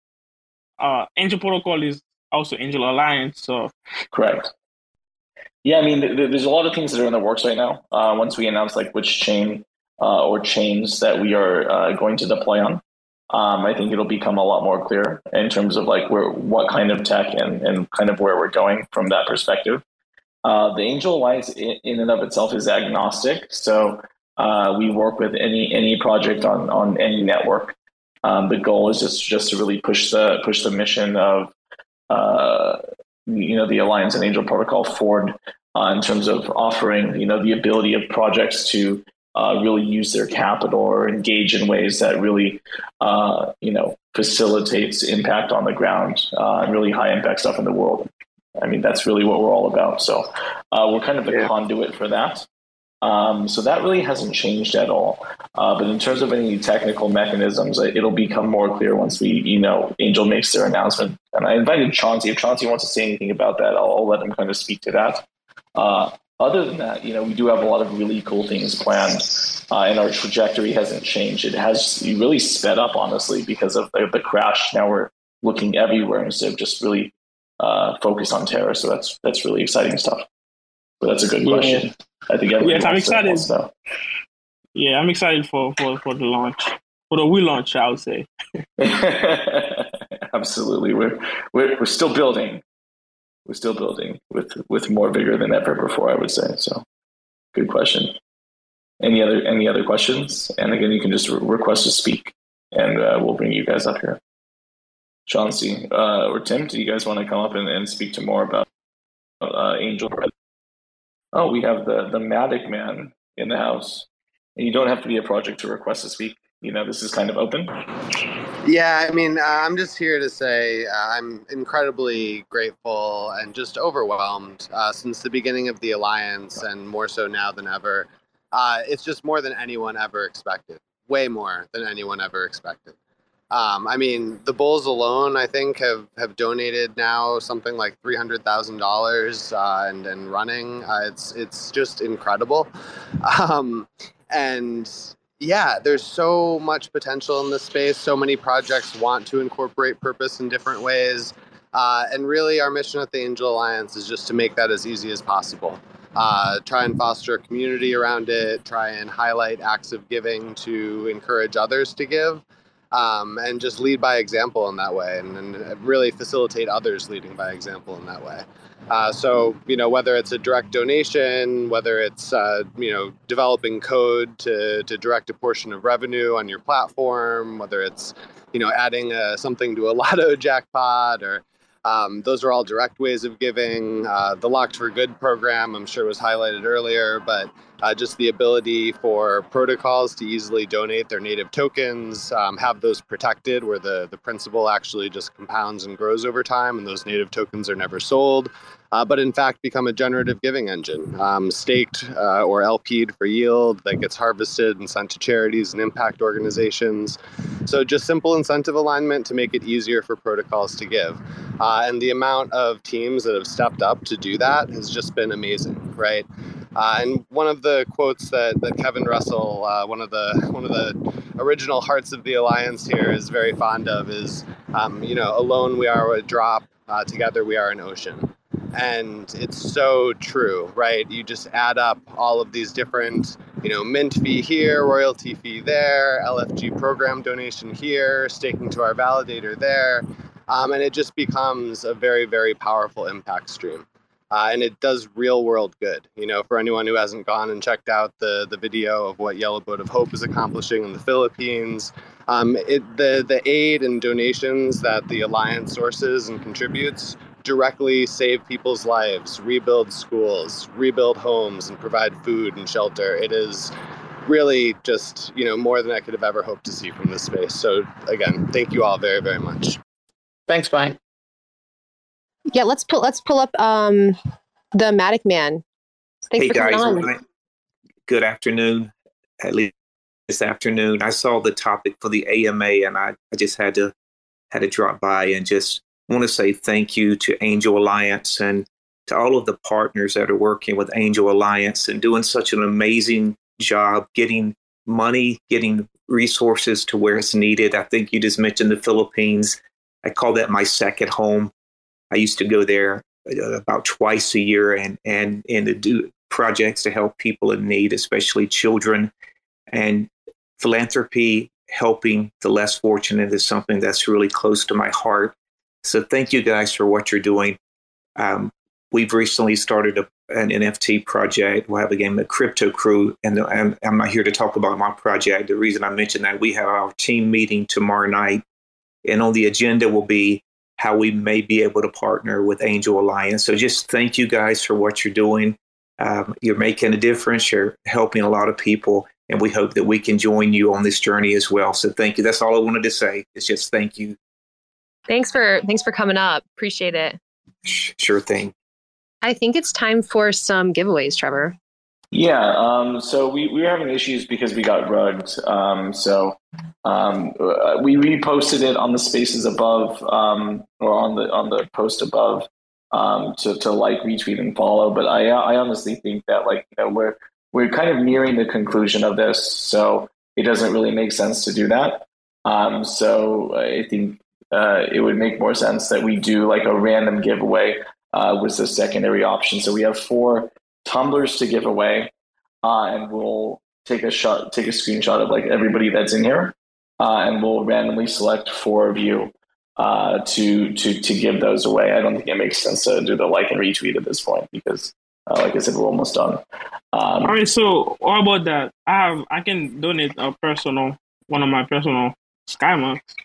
uh, Angel Protocol is also Angel Alliance, so Correct. Yeah, I mean, th- th- there's a lot of things that are in the works right now. Uh, once we announce like which chain uh, or chains that we are uh, going to deploy on, um, I think it'll become a lot more clear in terms of like where what kind of tech and, and kind of where we're going from that perspective. Uh, the Angel Alliance in, in and of itself is agnostic, so uh, we work with any any project on on any network. Um, the goal is just just to really push the push the mission of uh, you know the Alliance and Angel Protocol forward uh, in terms of offering you know the ability of projects to uh, really use their capital or engage in ways that really uh, you know facilitates impact on the ground uh, and really high impact stuff in the world. I mean that's really what we're all about. So uh, we're kind of the yeah. conduit for that. Um, so that really hasn't changed at all. Uh, but in terms of any technical mechanisms, it'll become more clear once we, you know, Angel makes their announcement. And I invited Chauncey. If Chauncey wants to say anything about that, I'll, I'll let him kind of speak to that. Uh, other than that, you know, we do have a lot of really cool things planned, uh, and our trajectory hasn't changed. It has really sped up, honestly, because of the, the crash. Now we're looking everywhere instead of just really uh, focused on Terra. So that's that's really exciting stuff. But that's a good question. Yeah. I think everyone yes, I'm excited. To yeah, I'm excited for, for, for the launch, for the relaunch, I would say. Absolutely, we're, we're we're still building. We're still building with with more vigor than ever before, I would say. So, good question. Any other any other questions? And again, you can just re- request to speak, and uh, we'll bring you guys up here. Chauncey uh, or Tim, do you guys want to come up and, and speak to more about uh, Angel? Oh, we have the the Matic man in the house. And you don't have to be a project to request to speak. You know, this is kind of open. Yeah, I mean, uh, I'm just here to say uh, I'm incredibly grateful and just overwhelmed uh, since the beginning of the Alliance, and more so now than ever. Uh, it's just more than anyone ever expected. Way more than anyone ever expected. Um, I mean, the Bulls alone, I think, have, have donated now something like three hundred thousand dollars uh, and, and running. Uh, it's it's just incredible. Um, and yeah, there's so much potential in this space. So many projects want to incorporate purpose in different ways. Uh, and really, our mission at the Angel Alliance is just to make that as easy as possible. Uh, try and foster a community around it. Try and highlight acts of giving to encourage others to give. um, and just lead by example in that way, and, and really facilitate others leading by example in that way. Uh, so, you know, whether it's a direct donation, whether it's, uh, you know, developing code to, to direct a portion of revenue on your platform, whether it's, you know, adding uh, something to a lotto jackpot, or um, those are all direct ways of giving. Uh, the Locked for Good program, I'm sure, was highlighted earlier, but uh, just the ability for protocols to easily donate their native tokens, um, have those protected where the, the principal actually just compounds and grows over time, and those native tokens are never sold. Uh, but in fact become a generative giving engine, um, staked uh, or L P'd for yield that gets harvested and sent to charities and impact organizations. So just simple incentive alignment to make it easier for protocols to give. Uh, and the amount of teams that have stepped up to do that has just been amazing, right? Uh, and one of the quotes that, that Kevin Russell, uh, one of the one of the original hearts of the Alliance here, is very fond of is, um, you know, alone we are a drop, uh, together we are an ocean. And it's so true, right? You just add up all of these different, you know, mint fee here, royalty fee there, L F G program donation here, staking to our validator there. Um, and it just becomes a very, very powerful impact stream. Uh, and it does real world good. You know, for anyone who hasn't gone and checked out the, the video of what Yellow Boat of Hope is accomplishing in the Philippines, um, it, the, the aid and donations that the Alliance sources and contributes directly save people's lives, rebuild schools, rebuild homes, and provide food and shelter. It is really just, you know, more than I could have ever hoped to see from this space. So again, thank you all very, very much. Thanks, Mike. Yeah, let's pull let's pull up um the Matic Man. Thanks hey for guys, coming on. Good afternoon. At least this afternoon, I saw the topic for the A M A, and I, I just had to had to drop by and just want to say thank you to Angel Alliance and to all of the partners that are working with Angel Alliance and doing such an amazing job getting money, getting resources to where it's needed. I think you just mentioned the Philippines. I call that my second home. I used to go there about twice a year and, and, and to do projects to help people in need, especially children. And philanthropy, helping the less fortunate, is something that's really close to my heart. So thank you guys for what you're doing. Um, we've recently started a, an N F T project. We'll have a game, a Crypto Crew, and, and I'm not here to talk about my project. The reason I mentioned that, we have our team meeting tomorrow night, and on the agenda will be how we may be able to partner with Angel Alliance. So just thank you guys for what you're doing. Um, you're making a difference. You're helping a lot of people, and we hope that we can join you on this journey as well. So thank you. That's all I wanted to say. It's just thank you. Thanks for thanks for coming up. Appreciate it. Sure thing. I think it's time for some giveaways, Trevor. Yeah, um, so we, we were having issues because we got rugged. Um, so um, we reposted it on the spaces above, um, or on the on the post above, um, to, to like, retweet, and follow. But I I honestly think that, like, you know, we're we're kind of nearing the conclusion of this, so it doesn't really make sense to do that. Um, so I think uh, it would make more sense that we do like a random giveaway uh, with the secondary option. So we have four tumblers to give away, uh, and we'll take a shot, take a screenshot of like everybody that's in here, uh, and we'll randomly select four of you uh, to to to give those away. I don't think it makes sense to do the like and retweet at this point because, uh, like I said, we're almost done. Um, All right, so what about that? I have I can donate a personal one of my personal sky marks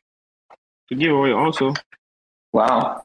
to give away also. Wow.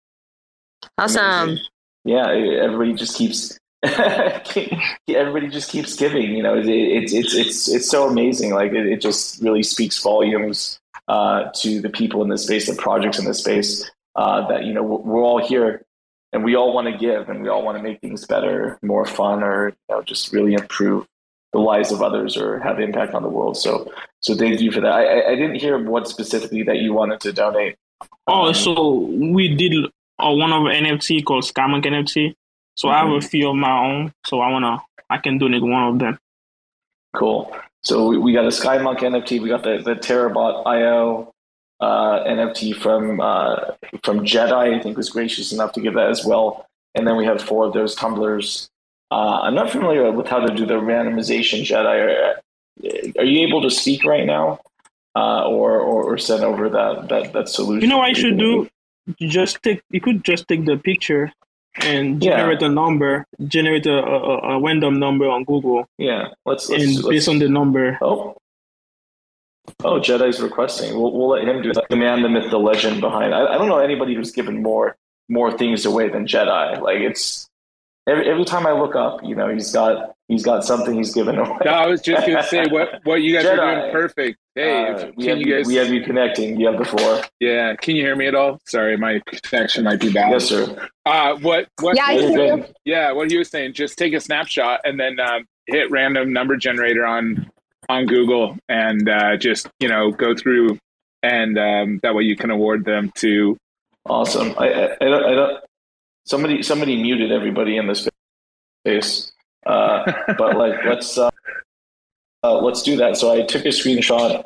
Awesome. Yeah, everybody just keeps everybody just keeps giving. You know, it, it's it's it's it's so amazing. Like it, it just really speaks volumes uh, to the people in this space, the projects in this space. Uh, that you know we're, we're all here, and we all want to give, and we all want to make things better, more fun, or you know, just really improve the lives of others or have impact on the world. So, so thank you for that. I, I didn't hear what specifically that you wanted to donate. Oh, um, so we did uh, one of N F T called Skymark N F T. So mm-hmm. I have a few of my own. So I wanna, I can donate one of them. Cool. So we, we got a Skymark N F T. We got the the Terabot dot I O uh, N F T from uh, from Jedi. I think was gracious enough to give that as well. And then we have four of those tumblers. Uh, I'm not familiar with how to do the randomization, Jedi. Are, are you able to speak right now? uh, or, or or send over that that that solution. You know what you should do? You just take. You could just take the picture and generate Yeah. a number, generate a, a, a random number on Google, Yeah, let's, let's and let's. based on the number. Oh, oh, Jedi's requesting. We'll we'll let him do that. The man, the myth, the legend behind. I, I don't know anybody who's given more more things away than Jedi. Like it's every every time I look up, you know, he's got he's got something he's given away. No, I was just gonna say what what you guys are Jedi. doing perfect. Hey, Uh, if, we can have you guys? we have you connecting. You have the floor. Yeah, can you hear me at all? Sorry, my connection might be bad. Yes, sir. Uh, what what? Yeah, I can hear you. Yeah, what he was saying. Just take a snapshot and then um, hit random number generator on on Google, and uh, just you know go through, and um, that way you can award them to. Awesome. I, I, I don't. I don't. Somebody somebody muted everybody in this space. Uh, but like let's uh, uh, let's do that. So I took a screenshot.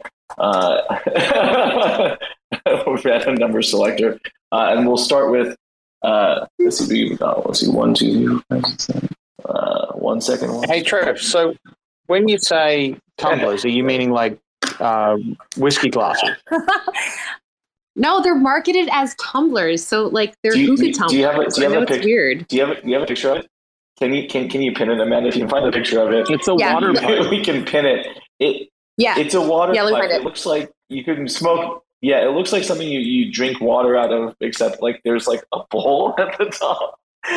Uh, random number selector, uh, and we'll start with. Uh, let's see. We got. Let's see. One, two, three, five, six, seven. Uh, one second. One. Hey, Trev. So when you say tumblers, are you meaning like uh, whiskey glasses? No, they're marketed as tumblers. So like they're Do you, hookah do you- tumblers. do you have a, do you I have know a it's pic- weird. Do you have a, do you have a picture of it? Can you can can you pin it, Amanda? If you can find a picture of it, it's a Yeah. water pipe. we can pin it. It Yeah. it's a water Yeah, let me pipe. find It it. looks like you can smoke. Yeah, it looks like something you, you drink water out of, except like there's like a bowl at the top,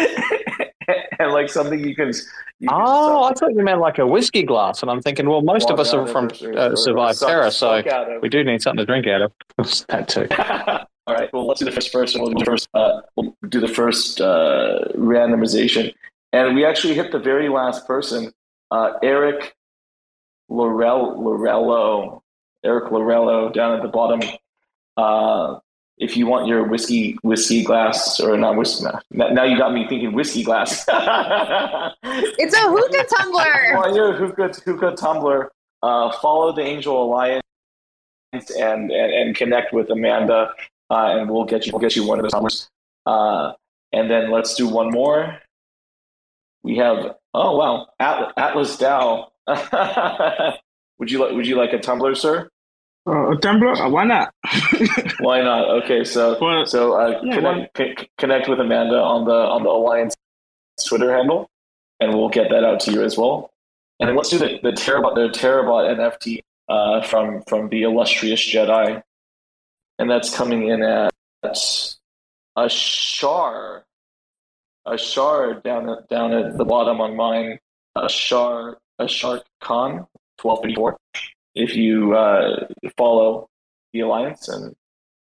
and like something you can. You can Oh, I thought you meant like a whiskey glass, and I'm thinking, well, most of Walk us out are of from or- uh, or Survive suck- Terror, so suck out of. we do need something to drink out of. That too. All right. Well, let's do the first first. We'll do the first. Uh, we'll do the first uh, randomization, and we actually hit the very last person, uh, Eric Lorel Lorello. Eric Lorello down at the bottom. Uh, if you want your whiskey whiskey glass or not whiskey, now now you got me thinking whiskey glass. It's a hookah tumbler. Want your hookah hookah tumbler? Uh, follow the Angel Alliance and and, and connect with Amanda, uh, and we'll get you we'll get you one of those tumblers. Uh, and then let's do one more. We have oh wow Atlas, Atlas Dow. Would you like Would you like a tumbler, sir? Uh, a tumbler? Uh, why not? Why not? Okay, so Well, so uh, yeah, connect, c- connect with Amanda on the on the Alliance Twitter handle, and we'll get that out to you as well. And then let's do the the Terabot the Terabot N F T uh, from from the illustrious Jedi, and that's coming in at a Shar, a Shar down at down at the bottom on mine, a Shar a Shark Khan twelve thirty four. If you uh, follow the Alliance and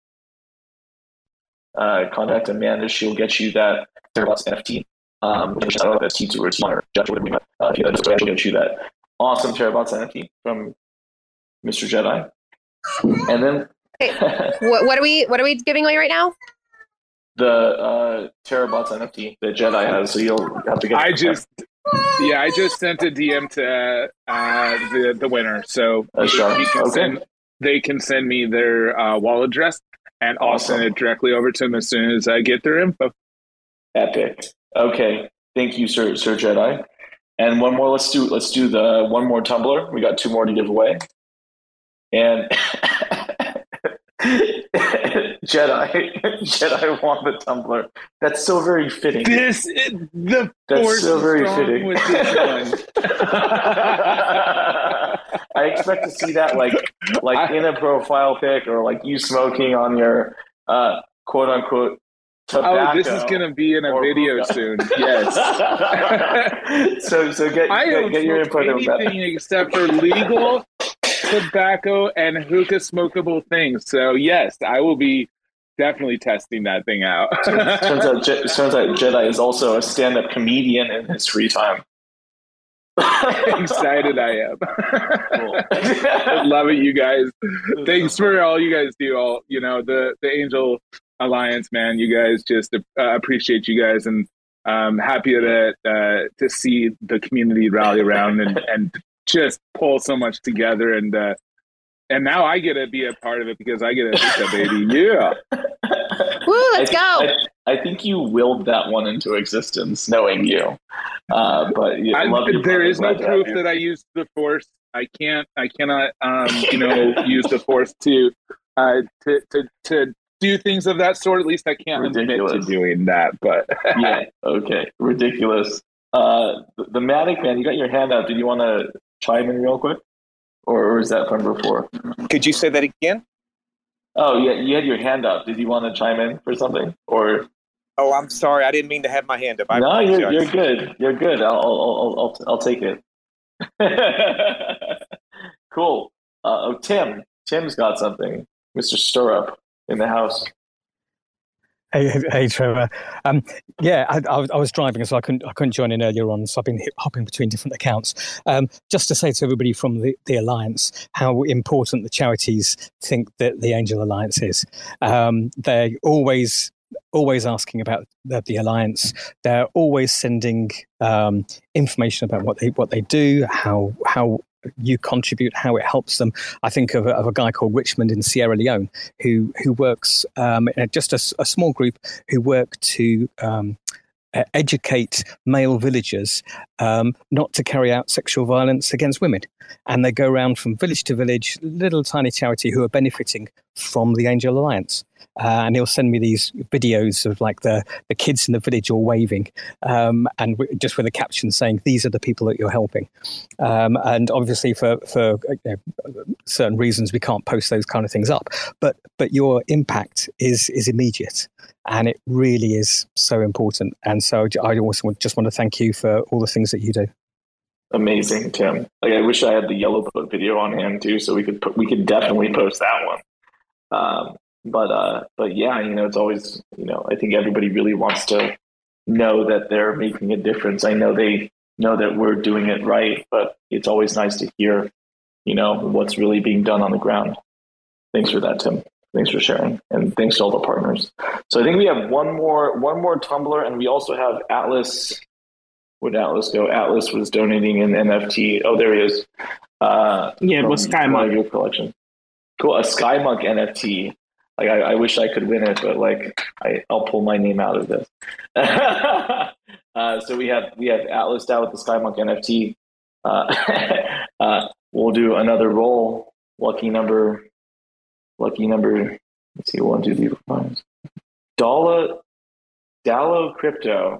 uh, contact Amanda, she'll get you that Terabot's N F T. Um, I don't know if that's T two or T one or Judge would have uh, if you know, she'll get you that awesome Terabot's N F T from Mister Jedi. And then what, what are we what are we giving away right now? the uh, Terabot's N F T that Jedi has, so you'll have to get I just yeah, I just sent a D M to uh, the the winner, so Uh, sure. he can Okay. send, they can send me their uh, wallet address, and I'll Awesome. send it directly over to them as soon as I get their info. Epic. Okay. Thank you, Sir Sir Jedi. And one more. Let's do let's do the one more tumbler. We got two more to give away. And Jedi Jedi want the tumbler. That's so very fitting. This is, the That's force so is very strong fitting. with this one. I expect to see that like like in a profile pic or like you smoking on your uh, quote unquote tobacco. Oh, this is going to be in a or video hookah. soon. Yes. so so get I get, don't get your smoke input on anything that. except for legal tobacco and hookah smokable things. So yes, I will be definitely testing that thing out. turns out Je- turns out Jedi is also a stand-up comedian in his free time. Excited I am. I love it, you guys. Thanks for all you guys do. All you know, the the Angel Alliance, man. You guys just uh, appreciate you guys, and I'm happy that uh, to see the community rally around and, and just pull so much together. And uh, and now I get to be a part of it because I get a hookah, baby. Yeah. Woo, let's I, go. I, I think you willed that one into existence, knowing you. Uh, but yeah, I, love your there brother. is no Glad to have proof you. that I used the Force. I can't. I cannot. Um, you know, use the Force to, uh, to to to do things of that sort. At least I can't Ridiculous. admit to doing that. But Yeah, okay, ridiculous. Uh, the, the Matic man, you got your hand up. Did you want to chime in real quick, or, or is that from before? Could you say that again? Oh, yeah, you had your hand up. Did you want to chime in for something, or? Oh, I'm sorry. I didn't mean to have my hand up. I No, you're apologize. you're good. You're good. I'll I'll I'll I'll, I'll take it. Cool. Uh, oh, Tim. Tim's got something. Mister Stirrup in the house. Hey, hey, hey, Trevor. Um, yeah, I, I, was, I was driving, so I couldn't I couldn't join in earlier on. So I've been hip, hopping between different accounts. Um, just to say to everybody from the, the Alliance how important the charities think that the Angel Alliance is. Um, they're always always asking about the, the Alliance. They're always sending um, information about what they what they do, how how. you contribute, how it helps them. I think of a, of a guy called Richmond in Sierra Leone who who works um, in a, just a, a small group who work to um, uh, educate male villagers um, not to carry out sexual violence against women. And they go around from village to village, little tiny charity who are benefiting from the Angel Alliance. Uh, and he'll send me these videos of like the, the kids in the village all waving um, and w- just with a caption saying, these are the people that you're helping. Um, and obviously for, for you know, certain reasons, we can't post those kind of things up. But but your impact is is immediate. And it really is so important. And so I also just want to thank you for all the things that you do. Amazing, Tim. Like, I wish I had the yellow book video on hand too, so we could put, we could definitely post that one. Um, but uh, but yeah, you know, it's always, you know, I think everybody really wants to know that they're making a difference. I know they know that we're doing it right, but it's always nice to hear, you know, what's really being done on the ground. Thanks for that, Tim. Thanks for sharing, and thanks to all the partners. So I think we have one more one more Tumblr, and we also have Atlas. Where'd Atlas go? Atlas was donating an N F T. Oh, there he is. Uh, yeah, it was Skymonk. Your collection. Cool, a Skymonk N F T. Like, I, I wish I could win it, but like, I, I'll pull my name out of this. uh, so we have we have Atlas down with the Skymonk N F T. Uh, uh, we'll do another roll. Lucky number. Lucky number. Let's see. One, two, three, four, five. Dala, Dallo Crypto.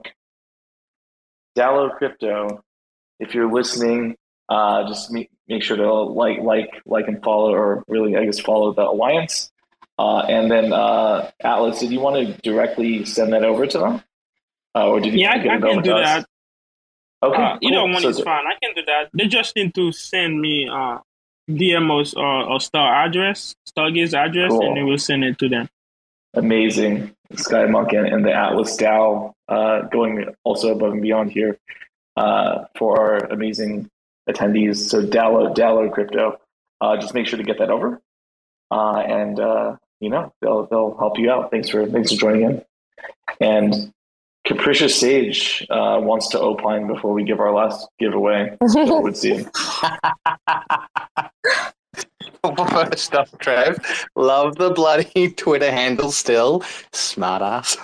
Dallo Crypto, if you're listening, uh, just make, make sure to like, like, like, and follow, or really, I guess, follow the Alliance. Uh, and then uh, Atlas, did you want to directly send that over to them, uh, or did you? Yeah, I, I can do that. Okay, uh, cool. Either one so, is fine. I can do that. They just need to send me uh, D M or, or Star address, Stargaze address, cool. and they will send it to them. Amazing. Skymonk and, and the Atlas DAO uh, going also above and beyond here uh, for our amazing attendees. So Dallo, Dallo Crypto, uh, just make sure to get that over, uh, and uh, you know they'll they'll help you out. Thanks for thanks for joining in. And Capricious Sage uh, wants to opine before we give our last giveaway. So let's see. First off, Trev, love the bloody Twitter handle still. Smart ass.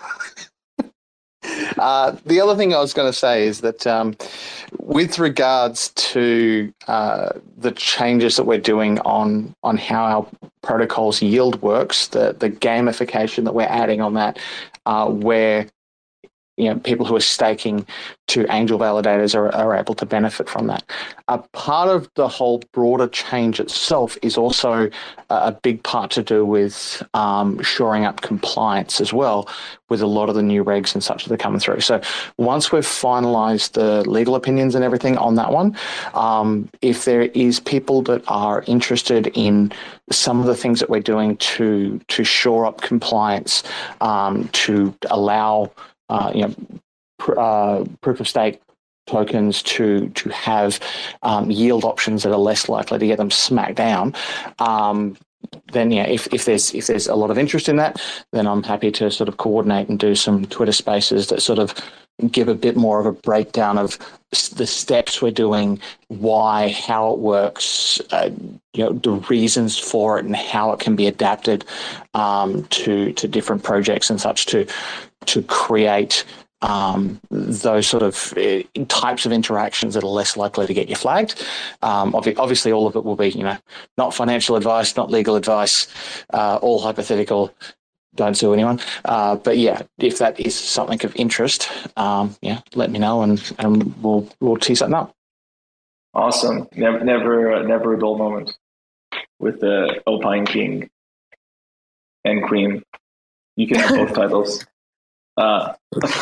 uh, the other thing I was going to say is that um, with regards to uh, the changes that we're doing on, on how our protocol's yield works, the, the gamification that we're adding on that, uh, where you know, people who are staking to angel validators are, are able to benefit from that. A part of the whole broader change itself is also a big part to do with um, shoring up compliance as well with a lot of the new regs and such that are coming through. So once we've finalized the legal opinions and everything on that one, um, if there is people that are interested in some of the things that we're doing to, to shore up compliance, um, to allow Uh, you know, pr- uh, proof of stake tokens to to have um, yield options that are less likely to get them smacked down. Um, then, yeah, if, if there's if there's a lot of interest in that, then I'm happy to sort of coordinate and do some Twitter Spaces that sort of give a bit more of a breakdown of the steps we're doing, why, how it works, uh, you know, the reasons for it, and how it can be adapted um, to to different projects and such to to create um, those sort of uh, types of interactions that are less likely to get you flagged. Um, ob- obviously, all of it will be, you know, not financial advice, not legal advice, uh, all hypothetical. Don't sue anyone. Uh, but yeah, if that is something of interest, um, yeah, let me know and, and we'll we'll tee something up. Awesome. Never, never, uh, never a dull moment with the Opine King and Queen. You can have both titles. Uh,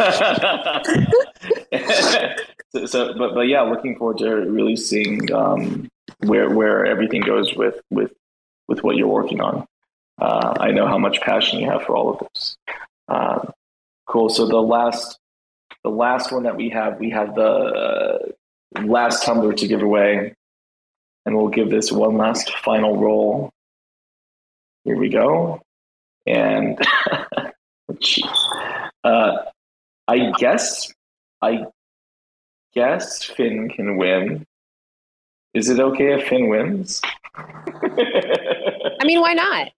so, so, but but yeah, looking forward to really seeing um, where where everything goes with with with what you're working on. Uh, I know how much passion you have for all of this. Uh, cool. So the last, the last one that we have, we have the uh, last tumbler to give away, and we'll give this one last final roll. Here we go. And uh, I guess, I guess Finn can win. Is it okay if Finn wins? I mean, why not?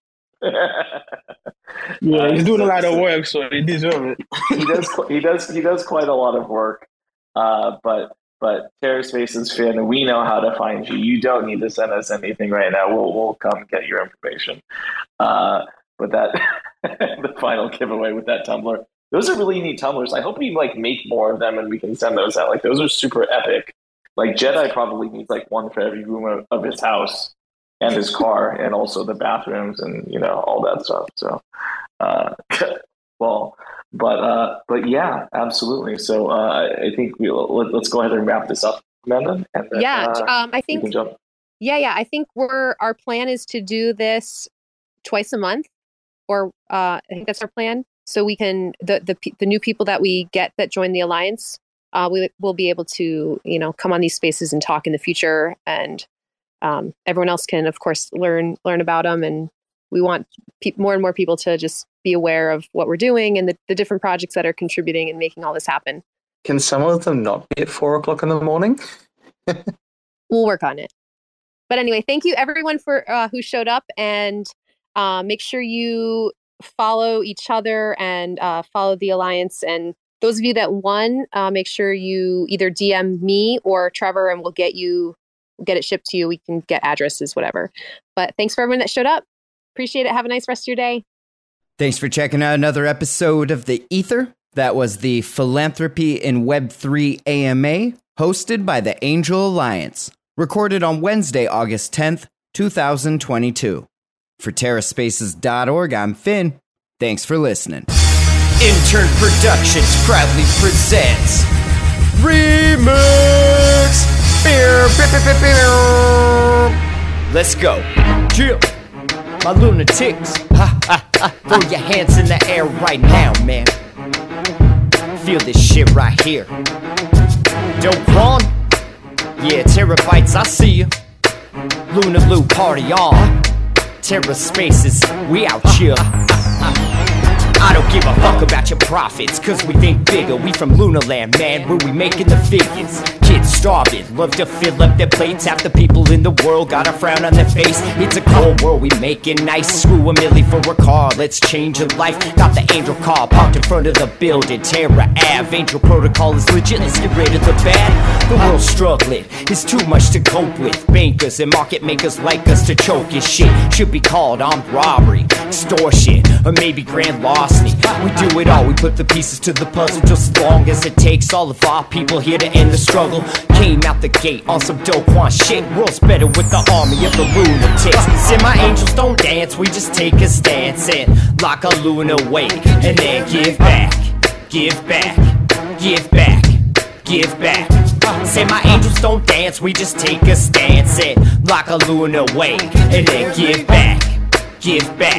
Yeah, he's doing a lot of work, so he deserves it. he does. He does. He does quite a lot of work. Uh, but but TerraSpaces Finn, we know how to find you. You don't need to send us anything right now. We'll we'll come get your information. Uh, but that the final giveaway with that tumbler. Those are really neat tumblers. I hope we like make more of them and we can send those out. Like those are super epic. Like Jedi probably needs like one for every room of, of his house. And his car, and also the bathrooms, and you know all that stuff. So, uh, well, but uh, but yeah, absolutely. So uh, I think we let, let's go ahead and wrap this up, Amanda. And then, yeah, uh, um, I think. You can jump. Yeah, yeah. I think we're our plan is to do this twice a month, or uh, I think that's our plan. So we can the the the new people that we get that join the alliance, uh, we will be able to you know come on these spaces and talk in the future and. Um, everyone else can, of course, learn learn about them, and we want pe- more and more people to just be aware of what we're doing and the, the different projects that are contributing and making all this happen. Can some of them not be at four o'clock in the morning? We'll work on it. But anyway, thank you everyone for uh, who showed up, and uh, make sure you follow each other and uh, follow the Alliance. And those of you that won, uh, make sure you either D M me or Trevor, and we'll get you. We'll get it shipped to you. We can get addresses, whatever. But thanks for everyone that showed up. Appreciate it. Have a nice rest of your day. Thanks for checking out another episode of The Ether. That was the Philanthropy in Web three A M A, hosted by the Angel Alliance. Recorded on Wednesday, August tenth, twenty twenty-two. For TerraSpaces dot org, I'm Finn. Thanks for listening. Intern Productions proudly presents Remix! Let's go. Chill. My lunatics. Ha, ha, ha. Throw your hands in the air right now, man. Feel this shit right here. Dope on? Yeah, terabytes, I see you. Luna Lou party on. TerraSpaces, we out here. I don't give a fuck about your profits, cause we think bigger. We from Lunaland, man, where we making the figures. Kids starving, love to fill up their plates. Half the people in the world got a frown on their face. It's a cold world, we making nice. Screw a milli for a car, let's change a life. Got the Angel car parked in front of the building. Terra Ave, Angel protocol is legit, let's get rid of the bad. The world's struggling, it's too much to cope with. Bankers and market makers like us to choke his shit. Should be called armed robbery, extortion, or maybe grand larceny. We do it all, we put the pieces to the puzzle just as long as it takes. All of our people here to end the struggle came out the gate on some dope one shit. World's better with the army of the lunatics. See, my angels don't dance, we just take a stance and lock a Luna away and then give back, give back, give back, give back. Say my angels don't dance, we just take a stance and lock a Luna away and then give back, give back,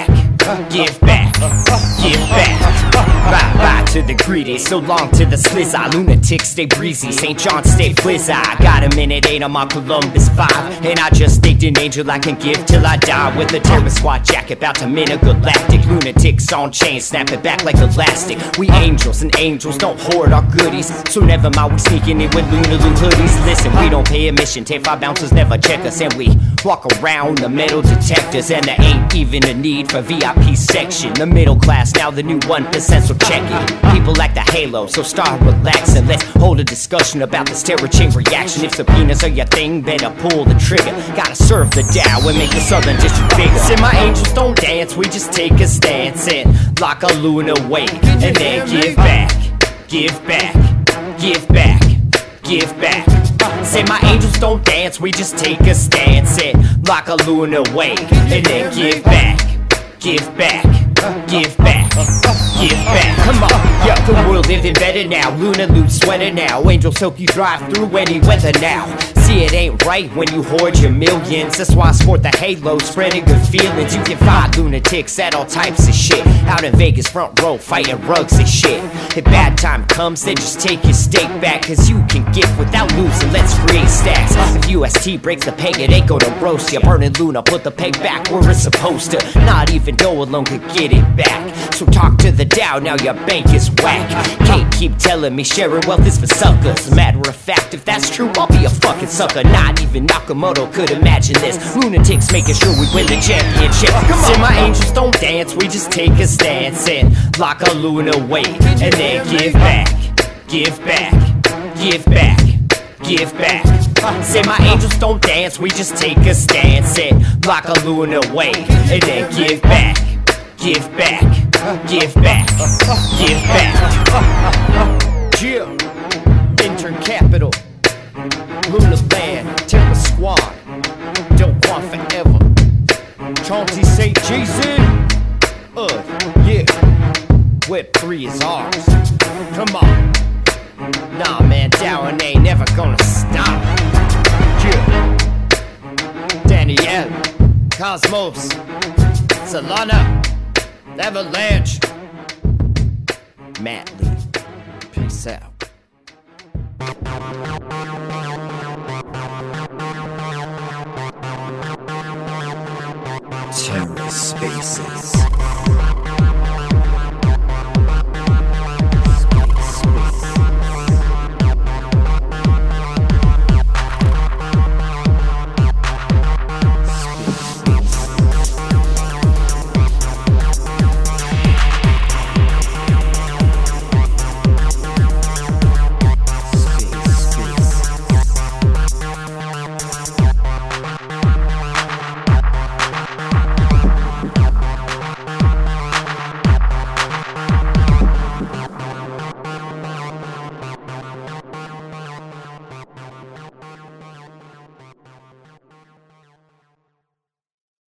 give back, give back. Bye bye to the greedy, so long to the slizzy. Lunatics stay breezy, Saint John stay flizzy. I got a minute, eight, I'm on Columbus five, and I just staked an angel I can give till I die. With a terror squad jacket, about to min a galactic. Lunatics on chain, snap it back like elastic. We angels and angels don't hoard our goodies, so never mind we sneaking in with Luna Loot hoodies. Listen, we don't pay admission, take five bouncers never check us, and we walk around the metal detectors, and there ain't even a need for V I P section. The middle class now the new one percent, so check it. People like the halo, so start relaxing. Let's hold a discussion about this terror chain reaction. If subpoenas are your thing, better pull the trigger. Gotta serve the Dow and make the Southern District bigger. Say my angels don't dance, we just take a stance and lock a loon away, and then give back, give back, give back, give back. Say my angels don't dance, we just take a stance and lock a loon away, and then give back, give back, give back, give back. Come on, yeah, the world living better now. Luna Loot sweater now. Angels help you drive through any weather now. See, it ain't right when you hoard your millions. That's why I sport the halo, spreading good feelings. You can find lunatics at all types of shit. Out in Vegas, front row, fighting rugs and shit. If bad time comes, then just take your stake back, cause you can give without losing. Let's create stacks. If U S T breaks the peg, it ain't gonna roast ya. Burning Luna, put the peg back where it's supposed to. Not even Doe alone could get it back. So talk to the Dow, now your bank is whack. Can't keep telling me sharing wealth is for suckers. Matter of fact, if that's true, I'll be a fucking sucker. Not even Nakamoto could imagine this. Lunatics making sure we win the championship. Say my angels don't dance, we just take a stance and lock a loon away, and then give back, give back, give back, give back. Say my angels don't dance, we just take a stance and lock a loon away, and then give back, give back, give back, give back. Jill, intern capital, Luna Land, Terror Squad, don't want forever. Chauncey Saint Jason, uh, yeah, Web three is ours. Come on, nah man, Down ain't never gonna stop. Yeah, Danielle, Cosmos, Solana, Avalanche, Matt Lee, peace out. TerraSpaces.